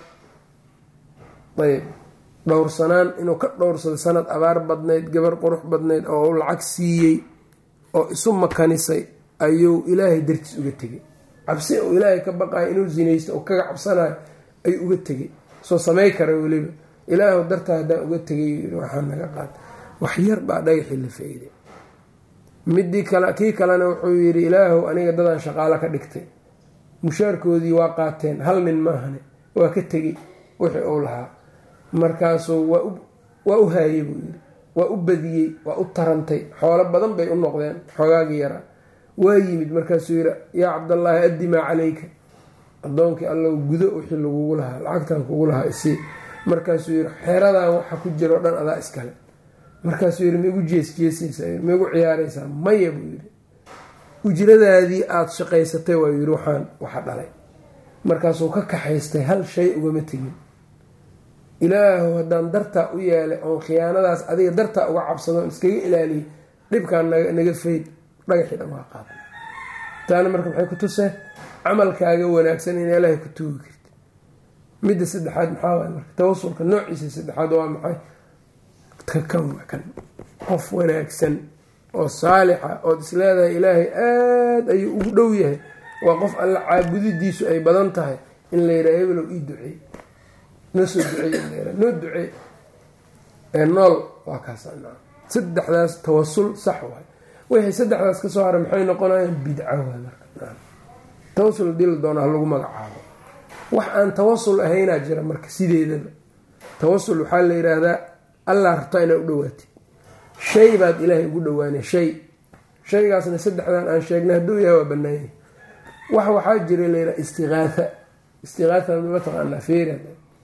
ayb dhowrsanaan inuu ka dhowrsado sanad abaar badnayd, gabar qurux badnayd oo u lacag siiyey oo isu makanisay ayuu ilaahay dartiis uga tegay. cabsi uu ilaahay ka baqayo inuu zinaysto oo kaga cabsanayo ayuu uga tegay. soo samay kara weliba ilaahu dartaa haddaan uga tegay waxaa naga qaad. wax yar baa dhagaxii la fayday. midii kale kii kalena wuxuu yidhi ilaahu aniga dadaan shaqaalo ka dhigtay, mushaarkoodii waa qaateen, hal nin maahane, waa ka tegey wixii uu lahaa. markaasuu waa u haayey buu yidhi, waa u badiyey, waa u tarantay, xoolo badan bay u noqdeen xoogaagii yaraa. waa yimid markaasuu yidhi yaa cabdallaahi addi maa calayka, addoonkii allow gudo wixii lagugu lahaa, lacagtan kugu lahaa isii. markaasuu yidhi xeeradan waxa ku jiro o dhan adaa iskale. markaasuu yidhi maigu jees jeesaysaa, maigu ciyaaraysaa? maya buu yidhi, ujradaadii aada shaqaysatay waa yidhi waxaan waxa dhalay. markaasuu ka kaxaystay, hal shay ugama tegin. ilaahu haddaan dartaa u yeelay oon khiyaanadaas adiga dartaa uga cabsado on iskaga ilaaliyay, dhibkaan naga fayd, dhagaxii dhan waa qaada. taana marka maxay ku tuseen camalkaaga wanaagsan in ilaahay ku tuugi karti. midda saddexaad maxaa waay marka? tawasulka noociisa saddexaad waa maxay? kan waa kan qof wanaagsan oo saalixa ood isleedahay ilaahay aada ayuu ugu dhow yahay, waa qof alla caabudidiisu ay badan tahay, in la yidhaha hebelow ii duceey, noo soo duceey, noo duceey ee nool. waa kaas saddexdaas tawasul sax waay. wixii saddexdaas ka soo haray maxay noqonayaan? bidca waay. marka tawasul hadii la doona ha lagu magacaabo. wax aan tawasul ahaynaa jira marka. sideedaba tawasul waxaa la yidhaahdaa allah rabtaa inaa u dhawaatid shay baad ilaahay ugu dhawaanay, shay shaygaasna saddexdan aan sheegnay hadduu yahay waa banaanyah. wax waxaa jira layidhaha istiqaatha. istiqaatha ma taqaanaa? feera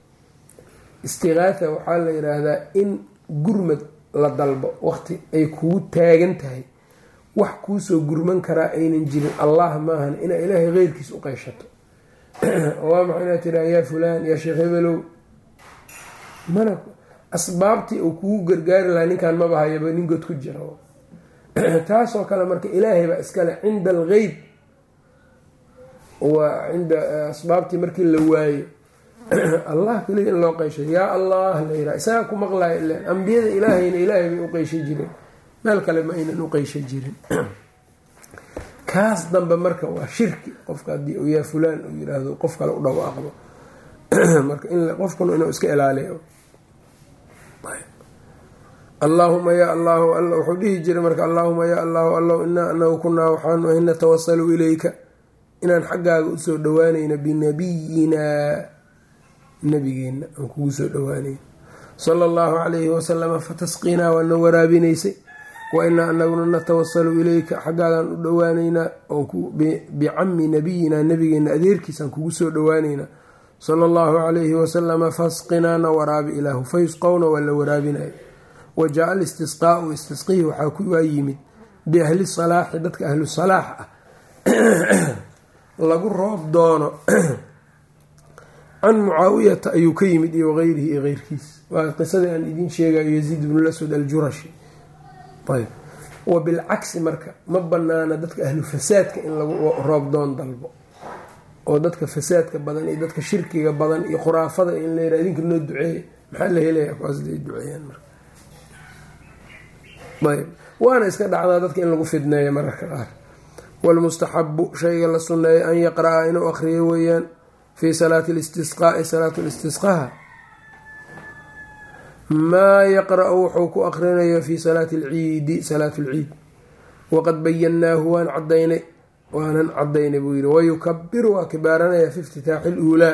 istiqaatha waxaa la yidhaahdaa in gurmad la dalbo waqti ay kugu taagan tahay, wax kuusoo gurman karaa aynan jirin, allah maahan inaa ilaahay keyrkiis u qeyshato. waa maxay inaad tiraa yaa fulaan yaa sheekh hebelow, mana asbaabtii uu kugu gargaari lahaa ninkan maba hayaba, nin god ku jira. taasoo kale marka ilaahay baa iskale cinda algeyb, waa cinda asbaabtii markii la waayo allah keliya in loo qeyshay yaa allah la yiraa, isaga ku maqlaya. ilan ambiyada ilaahayna ilaahay bay u qeyshay jireen, meel kale ma aynan u qeyshay jirin. kaas dambe marka waa shirki. qofka haddii uu yaa fulaan uu yiraahdo qof kale u dhawaaqdo marka in qofkuna inuu iska ilaaliyo. allaahuma yaa allahu alla wuxuu dhihi jiray marka allaahuma yaa allahu allow inaa anagu kunaa waxaanu ahay natawasalu ilayka inaan xaggaaga usoo dhowaanayna binabiyinaa nabigeenna aan kugu soo dhowaanayna sala allahu calayhi wasalama fatasqiinaa waa na waraabinaysay wa inaa anaguna natawasalu ilayka xaggaadan u dhowaaneynaa oon bicami nabiyina nabigeena adeerkiisaan kugu soo dhowaaneynaa sala allahu calayhi wasalama fasqinaana waraabi ilaahu fayusqowna waa la waraabinaya wa jaa alistisqaau istisqihii waxaa yimid biahli salaaxi dadka ahlu salaax ah lagu roob doono can mucaawiyata ayuu ka yimid iyo wagayrihi iyo keyrkiis waa qisadii aan idiin sheegayo yaziid bnu laswad aljurashi ayb wa bilcagsi marka ma banaana dadka ahlu fasaadka in lagu roob doon dalbo oo dadka fasaadka badan iyo dadka shirkiga badan iyo khuraafada in la yihah idinka noo duceeya maxaa la helaya kuwaasday duceeyaan marka ayb waana iska dhacdaa dadka in lagu fidneeyo mararka qaar walmustaxabu shayga la sunneeya an yaqra-a inuu akhriyo weeyaan fii salaati listisqaai salaatu listisqaha maa yaqra-u wuxuu ku akhrinayo fii salaati alciidi salaatu lciid waqad bayannaahu waan cadaynay waanan cadaynay buu yihi wayukabiru waa kibaaranaya fi iftitaaxi luulaa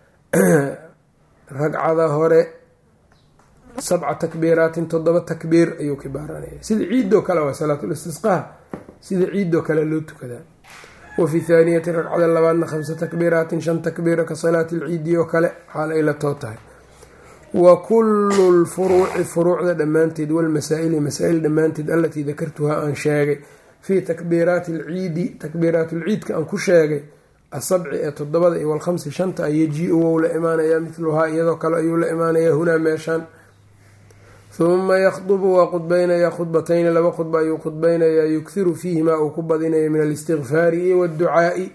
ragcada hore sabca takbiiraatin toddoba takbiir ayuu kibaaranaya sida ciidoo kale waa salaatulistisqaha sida ciidoo kale loo tukadaa wa fi thaaniyati ragcada labaadna khamsa takbiiraatin shan takbiira ka salaati lciidi oo kale xaal ay la too tahay wa kullu lfuruuci furuucda dhammaanteed walmasaa-ili masaa-il dhammaanteed allatii dakartuhaa aan sheegay fii takbiiraati alciidi takbiiraat lciidka aan ku sheegay asabci ee toddobada iyo walkhamsi shanta a yaji-u wou la imaanayaa midluhaa iyadoo kale ayuu la imaanayaa hunaa meeshaan huma yakhdubu waa khudbaynayaa khudbatayni laba khudba ayuu khudbaynayaa yughiru fiihimaa uu ku badinaya min alistikfaari iyo waadducaa'i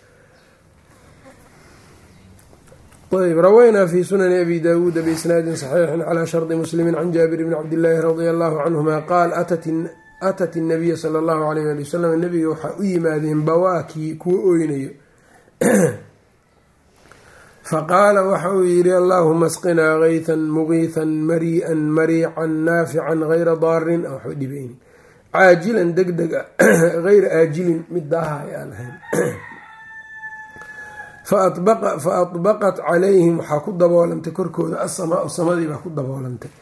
ayb rawaynaa fi sunani abi daawuuda biisnaadin saxiixin calaa shardi muslimi can jaabir bni cabdillaahi radia allahu canhuma qaal atat inabiya sala allahu alayh ali wasalam nabiga waxaa u yimaadeen bawaakii kuwa oynayo faqaala waxa uu yidhi allaahuma asqinaa kaytan mugiitan marii'an mariican naafican hayra daarin aan waxba dhibaynin caajilan deg deg a hayra aajilin mid daahay aan ahayn fa adbaqat calayhim waxaa ku daboolantay korkooda asamaau samadii baa ku daboolantay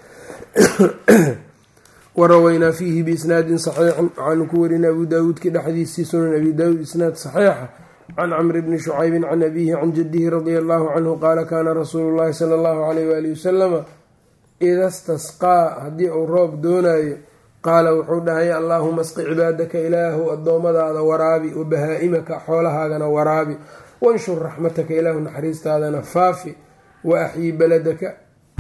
warawaynaa fiihi biisnaadin saxiixin waxaanu ku warinay abu daawuudkii dhexdiisii sunan abi daawuud isnaad saxiixa can camri bni shucaybin can abiihi can jadihi radia allahu canhu qaala kaana rasuulu llahi sala allahu alayh waali wasalama ida stasqaa haddii uu roob doonayo qaala wuxuu dhahay allaahuma asqi cibaadaka ilaahu addoommadaada waraabi wa bahaa-imaka xoolahaagana waraabi wanshur raxmataka ilaahu naxariistaadana faafi wa axyii beladaka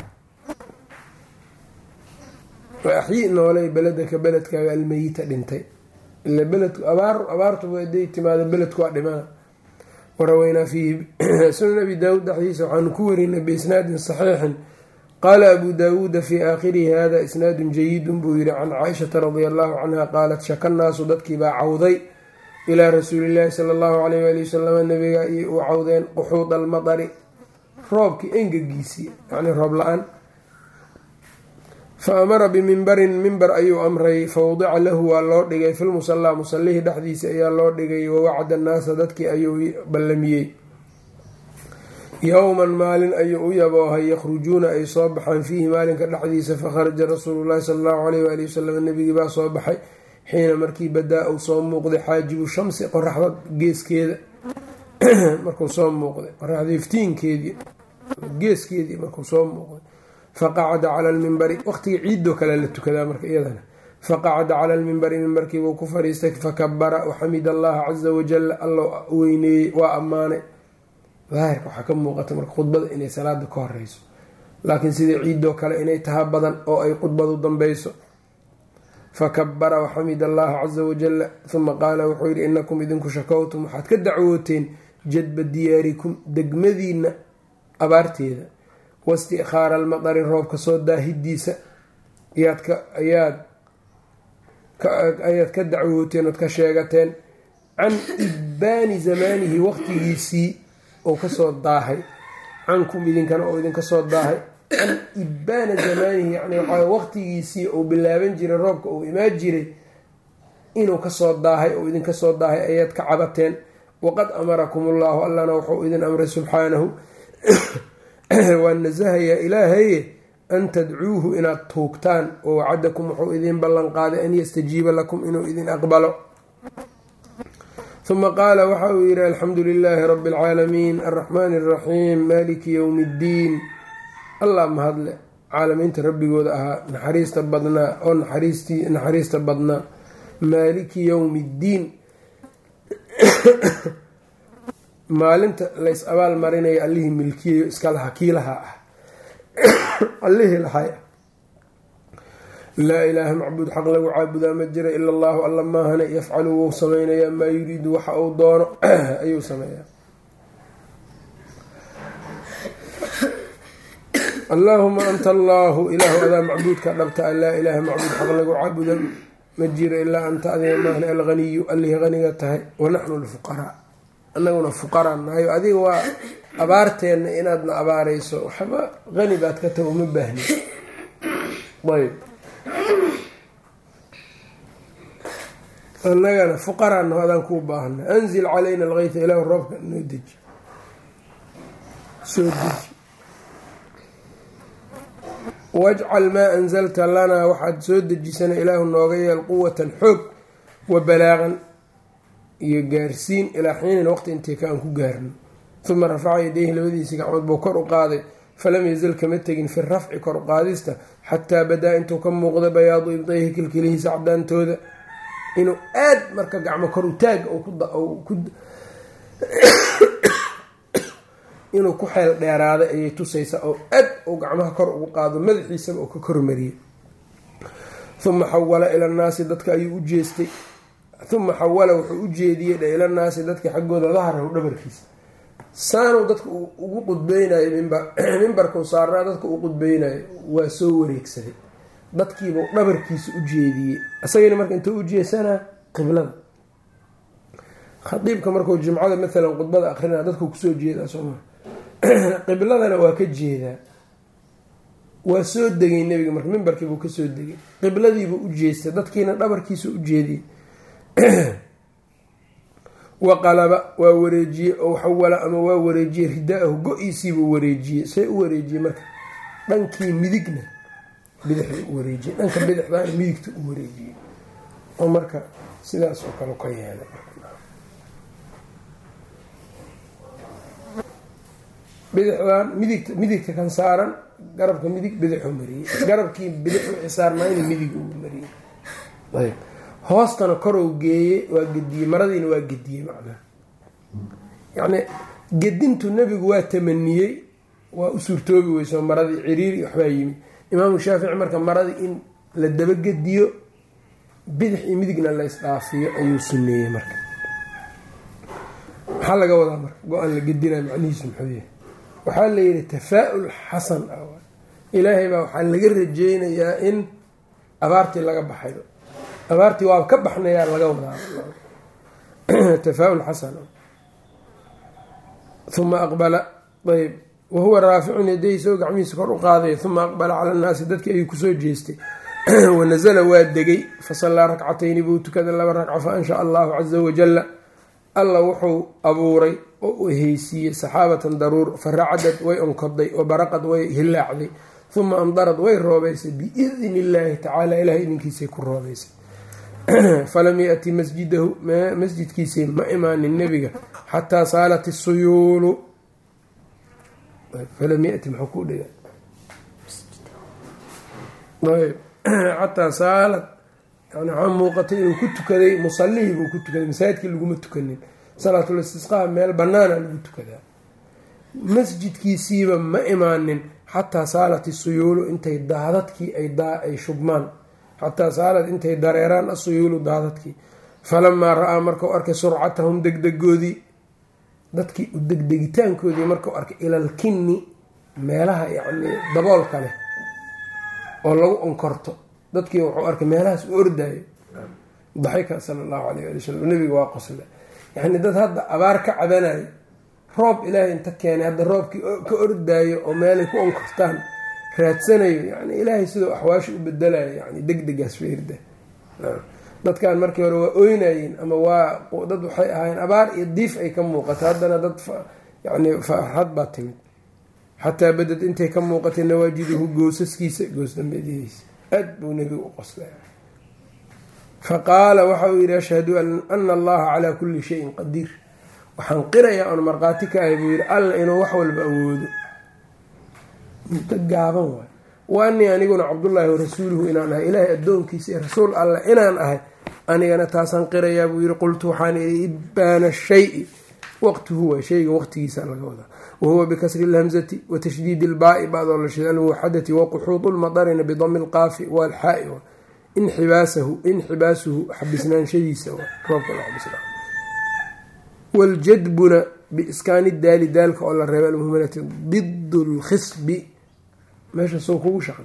wa axyi noolay beledaka beledkaaga almeyita dhintay ila beledku abaar abaartuba haday timaado beledku waa dhimana waraweynaa fiihi sunan abi daawuud dhexdiisa waxaanu ku warinay biisnaadin saxiixin qaala abu daawuuda fii aakhirihi hada isnaadun jayidun buu yihi can caaishata radia allahu canha qaalat shaka naasu dadkiibaa cawday ilaa rasuulillaahi sala allahu alayh waali wasalam nabiga iyo u cawdeen quxuud almadari roobkii engegiisii yacni roob la-aan fa amara bimimbarin mimbar ayuu amray fawdica lahu waa loo dhigay filmusallaa musallihii dhexdiisa ayaa loo dhigay wawacda annaasa dadkii ayuu ballamiyey yowman maalin ayuu u yaboohay yakhrujuuna ay soo baxaan fiihi maalinka dhexdiisa fakharaja rasuulullahi sala allahu alayh waali wasalam nabigii baa soo baxay xiina markii badaa uu soo muuqday xaajibu shamsi qoraxda geeskeeda markuu soo muuqday qoraxda iftiinkeedii geeskeedii markuu soo muuqday faqacada cala almimbari waqtigii ciidoo kale la tukadaa marka iyadana faqacada cala almimbari mimbarkiibuu ku fadhiistay fakabara waxamid allaha caza wajalla alla weyneeyey waa ammaanay daahirka waxaa ka muuqata marka khudbada inay salaada ka horeyso laakiin sidai ciidoo kale inay taha badan oo ay khudbadu dambeyso fakabara waxamid allaha caza wajalla uma qaala wuxuu yihi inakum idinku shakowtum waxaad ka dacwooteen jadba diyaarikum degmadiina abaarteeda waistikhaara almadari roobka soo daahidiisa ayaad ka ayaad ayaad ka dacwooteen ood ka sheegateen can ibbaani zamaanihi waqtigiisii oo kasoo daahay cankum idinkana oo idinka soo daahay can ibbaana zamaanihi yani waxaa waqtigiisii uu bilaaban jiray roobka uu imaan jiray inuu kasoo daahay oo idinka soo daahay ayaad ka cabateen waqad amarakum ullahu allana wuxuu idin amray subxaanahu waa nasahayaa ilaahaye an tadcuuhu inaad tuugtaan oo wacadakum wuxuu idin ballan qaaday an yastajiiba lakum inuu idin aqbalo. uma qaala waxa uu yihi alxamdu lilaahi rabi اlcaalamiin alraxmaani اraxiim maliki ywmi اddiin. allah mahadle caalamiinta rabbigooda ahaa naxariista badnaa oo naxariistii naxariista badnaa maaliki yowmi ddiin maalinta lays abaal marinaya allihii milkiyayo iska laha kiilaha ah allihii lahay ah. laa ilaaha macbuud xaq lagu caabudaa ma jira ila allahu alla maahane yafcalu wuu samaynayaa maa yuriidu waxa uu doono ayuu sameeyaa. allaahuma anta allaahu ilaahu adaa macbuudka dhabta a laa ilaaha macbuud xaq lagu caabuda ma jiro ilaa anta adiga maahne alghaniyu allihii haniga tahay wanaxnu lfuqaraa annaguna fuqaraa nahayo adiga waa abaarteenna inaadna abaareyso waxba hani baad ka tahay uma baahni. ayb annagana fuqaraa naho adaan kuu baahana anzil calayna algayta ilaahu roobka noo deji soo deji wajcal maa anzalta lanaa waxaad soo dejisana ilaahu nooga yeel quwatan xoog wa balaaqan iyo gaarsiin ilaa xiinin waqti intay ka aan ku gaarno. uma rafaca yadayhi labadiisii gacmood buu kor u qaaday falam yazal kama tegin fi rafci kor u qaadista xataa badaa intuu ka muuqda bayaadu ibdayhi kilkilihiisa cadaantooda inuu aad marka gacmo kor u taag inuu ku xeel dheeraaday ayay tusaysaa oo aad uu gacmaha kor ugu qaado madaxiisaba uu ka kormariyey. uma xawala ila nnaasi dadka ayuu u jeestay uma xawala wuxuu u jeediyey dha ila nnaasi dadka xaggooda dahrahu dhabarkiisa saanuu dadka ugu qudbeynayo mimbarkau saarnaa dadka uu qudbeynayo waa soo wareegsaday dadkiibuu dhabarkiisa u jeediyey isagana marka intuu u jeesanaa qiblada. khadiibka markuu jimcada maalan khudbada akrinaa dadku kusoo jeedaa sooma qibladana waa ka jeedaa waa soo degay nebiga marka mimbarkiibuu kasoo degay qibladiibuu u jeestay dadkiina dhabarkiisa u jeediyey. waqalaba waa wareejiyey oo xawala ama waa wareejiyey ridaa-ahu go-iisiibuu wareejiyey see u wareejiyey marka dhankii midigna bidixda u wareejiyey dhanka bidixdaana midigta u wareejiyey oo marka sidaas oo kale ka yeelay. bidixdan midigta midigta kan saaran garabka midig bidixu mariyey garabkii bidixu isaarnaayna midig uu mariyey. ayb hoostana korow geeye waa gediyey maradiina waa gediyey macnaha yacni gedintu nebigu waa tamaniyey waa u suurtoobi weyso maradii ciriiri waxbaa yimid. imaamu shaafici marka maradii in la dabagediyo bidix iyo midigna la isdhaafiyo ayuu suneeyey. marka maxaa laga wadaa marka go-aan la gedinayo macnihiisu muxuu yahay? waxaa la yidhi tafaa-ul xasan ah ilaahay baa waxaa laga rajeynayaa in abaartii laga baxayo abaartii waa ka baxnayaa laga wadaa tafaa-ul xasan. uma aqbala ayb wahuwa raaficun yaday isagoo gacmihiisa kor u qaaday uma aqbala cala annaasi dadkii ayuu kusoo jeestay wanasala waa degay fasallaa rakcatayni buu tukaday laba ragco fa anshaa allahu caza wajalla alla wuxuu abuuray oo u eheysiiyey saxaabatan daruur faracadad way onkoday wa baraqad way hilaacday uma amdarad way roobeysay biidni illaahi tacaala ilahay idinkiisay ku roobeysay. falam yaati masjidahu masjidkiisii ma imaanin nebiga xataa saalat isuyuulu falam yati maxuu ku dhiga xataa saalad yani waxaa muuqatay inuu ku tukaday musallihii buu ku tukaday masaajidkii laguma tukanin salaatul istisqaa meel banaana lagu tukadaa masjidkiisiiba ma imaanin xataa saalat isuyuulu intay daadadkii ay shubmaan xataa saalad intay dareeraan asuyuulu daadadkii. falamaa ra-aa markau arkay surcatahum degdegoodii dadkii u degdegitaankoodii markau arkay ilalkinni meelaha yacni daboolka leh oo lagu onkorto dadkii wuxuu arkay meelahaas u ordaayo daxika sala allahu alayh ali wasalam nebiga waa qosle yacni dad hadda abaar ka cabanayo roob ilaahay inta keenay hadda roobkii ka ordaayo oo meelay ku onkortaan raadsanayo yani ilaahay sidoo axwaasha u bedelayo yani deg degaas feerda. dadkan markii hore waa oynayiin ama waa dad waxay ahaayeen abaar iyo diif ay ka muuqato haddana dad yani farxad baa timid xataa badad intay ka muuqatay nawaajiduhu goosaskiisa goosdambeedihiisa aad buu nebigu u qoslay. faqaala waxa uu yidhi ashhadu ana allaha calaa kulli shayin qadiir, waxaan qirayaa oon markhaati ka ahay buu yidhi alla inuu wax walba awoodo. muddo gaaban waay. wa anii aniguna cabdullaahi warasuuluhu inaan ahay ilaahay addoonkiisa iyo rasuul alla inaan ahay anigana taasaan qirayaa buu yidhi. qultu waxaan idhi ibaana shayi waqtuhu waa shayga waqtigiisa laga wadaa, wahuwa bikasri lhamzati wa tashdiidi ilbaai bacdoo la shiday almuwaxadati waquxuudu lmadarina bidami lqaafi walxaai inxibaasahu inxibaasuhu xabisnaanshadiisa roobka la xabisnaa. waljadbuna biiskaani daali daalka oo la reebay almuhmalati did lkhisbi meesha soo kugu shaqan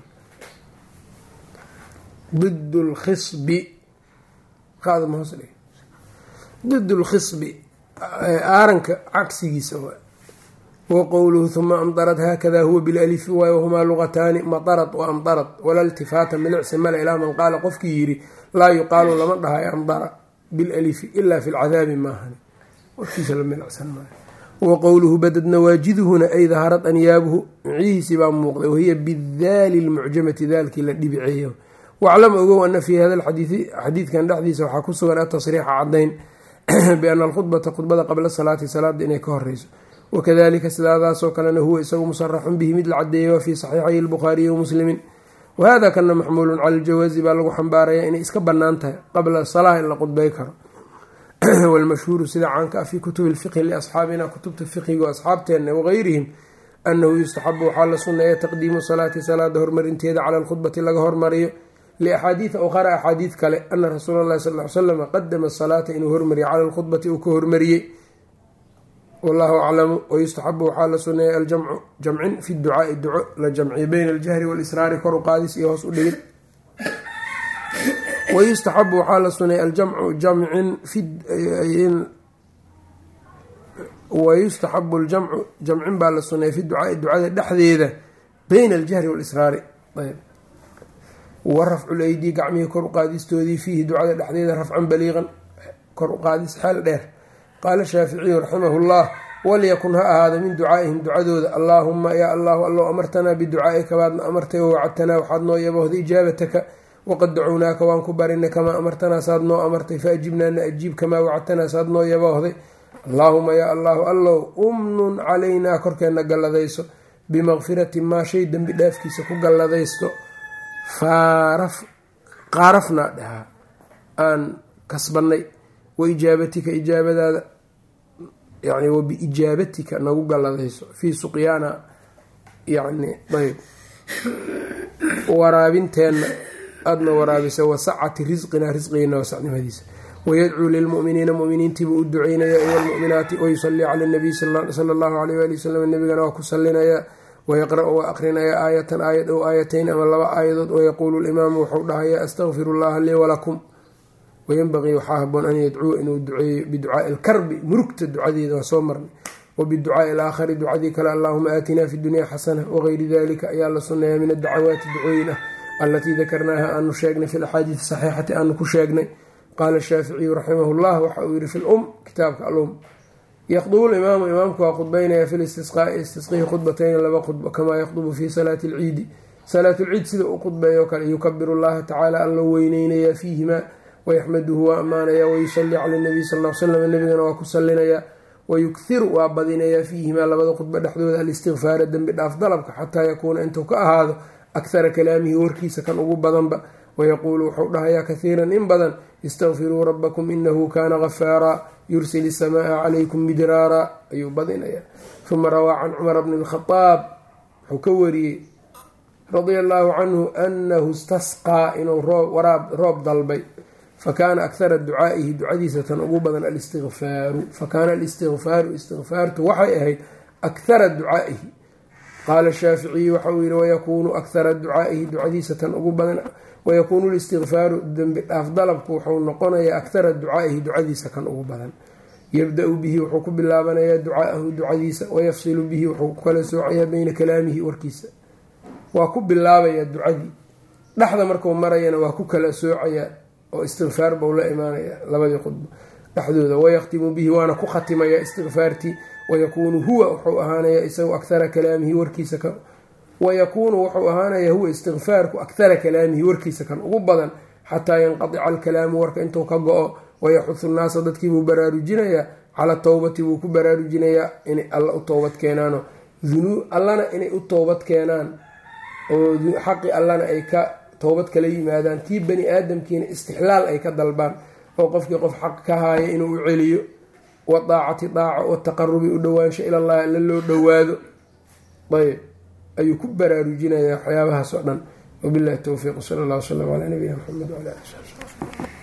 did lkhisbi qaada ma hoos dhig did lkhisbi aaranka cagsigiisa waa. wa qowluhu huma amdarad haakada huwa bilalifi waay wahumaa lugataani madarad wa amdarad wala iltifaata milicsi male ilaa man qaala qofkii yidhi laa yuqaalu lama dhahayo amdara bilalifi ilaa fi lcadaabi maahani warkiisa la milicsan maayo. wa qowluhu badad nawaajiduhuna ay daharad anyaabuhu micihiisii baa muuqday wahiya bidaali lmucjamati daalkii la dhibiceeyo. waclam ogow ana fii hada lxadiidi xadiidkan dhexdiisa waxaa ku sugan atasriixa cadayn biana alkhudbata khudbada qabla salaati salaada inay ka horeyso. wakadalika sidaadaasoo kalena huwa isagu musaraxun bihi mid la cadeeyay fii saxiixay lbukhaariyi wamuslimin. wahada kana maxmuulun cala ljawaazi baa lagu xambaaraya inay iska banaan tahay qabla salaa in la khudbay karo. walmashhuuru sida caanka ah fii kutubi lfiqhi liasxaabina kutubta fiqhiga asxaabteena wageyrihim anahu yustaxabu waxaa la sunneeya taqdiimu salaati salaada hormarinteeda cala alkhudbati laga hormariyo liaxaadiida ukhara axaadiid kale ana rasuula allahi sal ly slam qadama salaata inuu hormariyay cala alkhudbati uu ka hormariyey. wallahu aclamu. wayustaxabu waxaa la suneeyay aljamcu jamcin fi ducaai duco la jamciyo bayna aljahri walisraari kor u qaadis iyo hoos u dhigin. wayustaxabu waxaa la suneeyay aljamcu jamcin wayustaxabu aljamcu jamcin baa la suneeyay fi ducaai ducada dhexdeeda bayna aljahri walisraari. ayb wa rafcu leydi gacmihii kor u qaadistoodii fiihi ducada dhexdeeda rafcan baliiqan kor u qaadis xeel dheer. qaala shaaficiyu raximahu llah walyakun ha ahaada min ducaaihim ducadooda allaahuma yaa allahu allow amartanaa biducaa'ika baadna amartay wawacadtanaa waxaad noo yaboohday ijaabataka waqad dacuunaaka waan ku barinay kamaa amartanaa saad noo amartay faajibnaa na ajiib kamaa wacadtanaa saad noo yaboohday. allaahuma yaa allahu allow umnun calaynaa korkeenna galladayso bimakfirati maa shay dembi dhaafkiisa ku galladaysto faaraf qaarafnaa dhahaa aan kasbannay wa ijaabatika ijaabadaada yani wa biijaabatika nagu galladayso fii suqyaana yani ayb waraabinteenna aadna waraabisa wasacati risqinaa risqigeena wasacnimadiisa. wayadcuu lilmu'miniina mu'miniintiibuu u duceynaya iyo almu'minaati wayusalii cala nabiy sala allahu alayh waali wasalam nabigana waa ku salinayaa. wayaqra-u waa aqrinayaa aayatan aayad ow aayatayn ama laba aayadood. wayaquulu limaamu wuxuu dhahayaa astaqfiru llaha lii walakum. wayanbaqii waxaa haboon an yadcuua inuu duceeyo biducaai alkarbi murugta ducadeeda waa soo marnay. wa biducaai alaakhari ducadii kale allahuma aatinaa fi dunya xasana wagayri dalika ayaa la sunneeyaa min addacawaati ducooyin ah allatii dakarnaaha aanu sheegnay fi laxaadiidi saxiixati aanu ku sheegnay. qaala shaaficiyu raximahu llah waxa uu yihi fi lum kitaabka alum yaqdubu limaamu imaamku waa khudbaynaya fi listisqaai istisqihi khudbatayn laba khudbo kamaa yaqdubu fi salaati alciidi salaatulciid sida uu khudbeeyo kale yukabiru llaha tacaala alla weyneynayaa fiihimaa wayaxmaduhu waa ammaanayaa wayusalii cala nabiy sal l slam nabigana waa ku salinayaa wayughiru waa badinayaa fiihimaa labada khudbo dhexdooda alistikfaara dembi dhaaf dalabka xataa yakuuna intuu ka ahaado akhara kalaamihi warkiisa kan ugu badanba. wayaquulu wuxuu dhahayaa kahiiran in badan istaqfiruu rabbakum inahu kaana gafaaraa yursil isamaaa calaykum midraara ayuu badinayaa. uma rawaa can cumar bni lkhadaab wuxuu ka wariyey radia allaahu canhu anahu istasqaa inuu roob dalbay fakaana akhara ducaa'ihi ducadiisa tan ugu badan alistikfaaru fakaana alistikfaaru istikfaartu waxay ahayd akhara ducaa'ihi. qaala shaaficiyi waxa uu yihi wayakuunu akhara ducaa'ihi ducadiisa tan ugu badan wayakuunu listikfaaru dembi dhaaf dalabku wuxuu noqonayaa akhara ducaa'ihi ducadiisa kan ugu badan. yabda-u bihi wuxuu ku bilaabanayaa ducaa'ahu ducadiisa wayafsilu bihi wuxuu ku kala soocayaa beyna kalaamihi warkiisa waa ku bilaabayaa ducadii dhexda markuu marayana waa ku kala soocayaa oo istikfaar bau la imaanayaa labadii khudbo. dhexdooda, wayakhtimu bihi waana ku khatimaya istikfaartii, wayakuunu huwa wuxuu ahaanaya isagu akhara kalaamihi warkiisa kan wayakuunu wuxuu ahaanaya huwa istikfaarku akhara kalaamihi warkiisa kan ugu badan xataa yanqadica alkalaamu warka intuu ka go-o, wayaxudu nnaasa dadkii buu baraarujinayaa cala towbati buu ku baraarujinayaa inay alla u toobad keenaano allana inay u toobad keenaan oo xaqi allana ay ka toobad kala yimaadaan, kii bani aadamkiina istixlaal ay ka dalbaan oo qofkii qof xaq ka haaya inuu u celiyo, wa daacati daaco, wataqarubi u dhowaansho ilallahi alla loo dhowaado. ayb ayuu ku baraarujinayaa waxyaabahaas oo dhan. wabillahi towfiiq, sala allah wasalam calaa nabiyina maxamed wala ali sabi.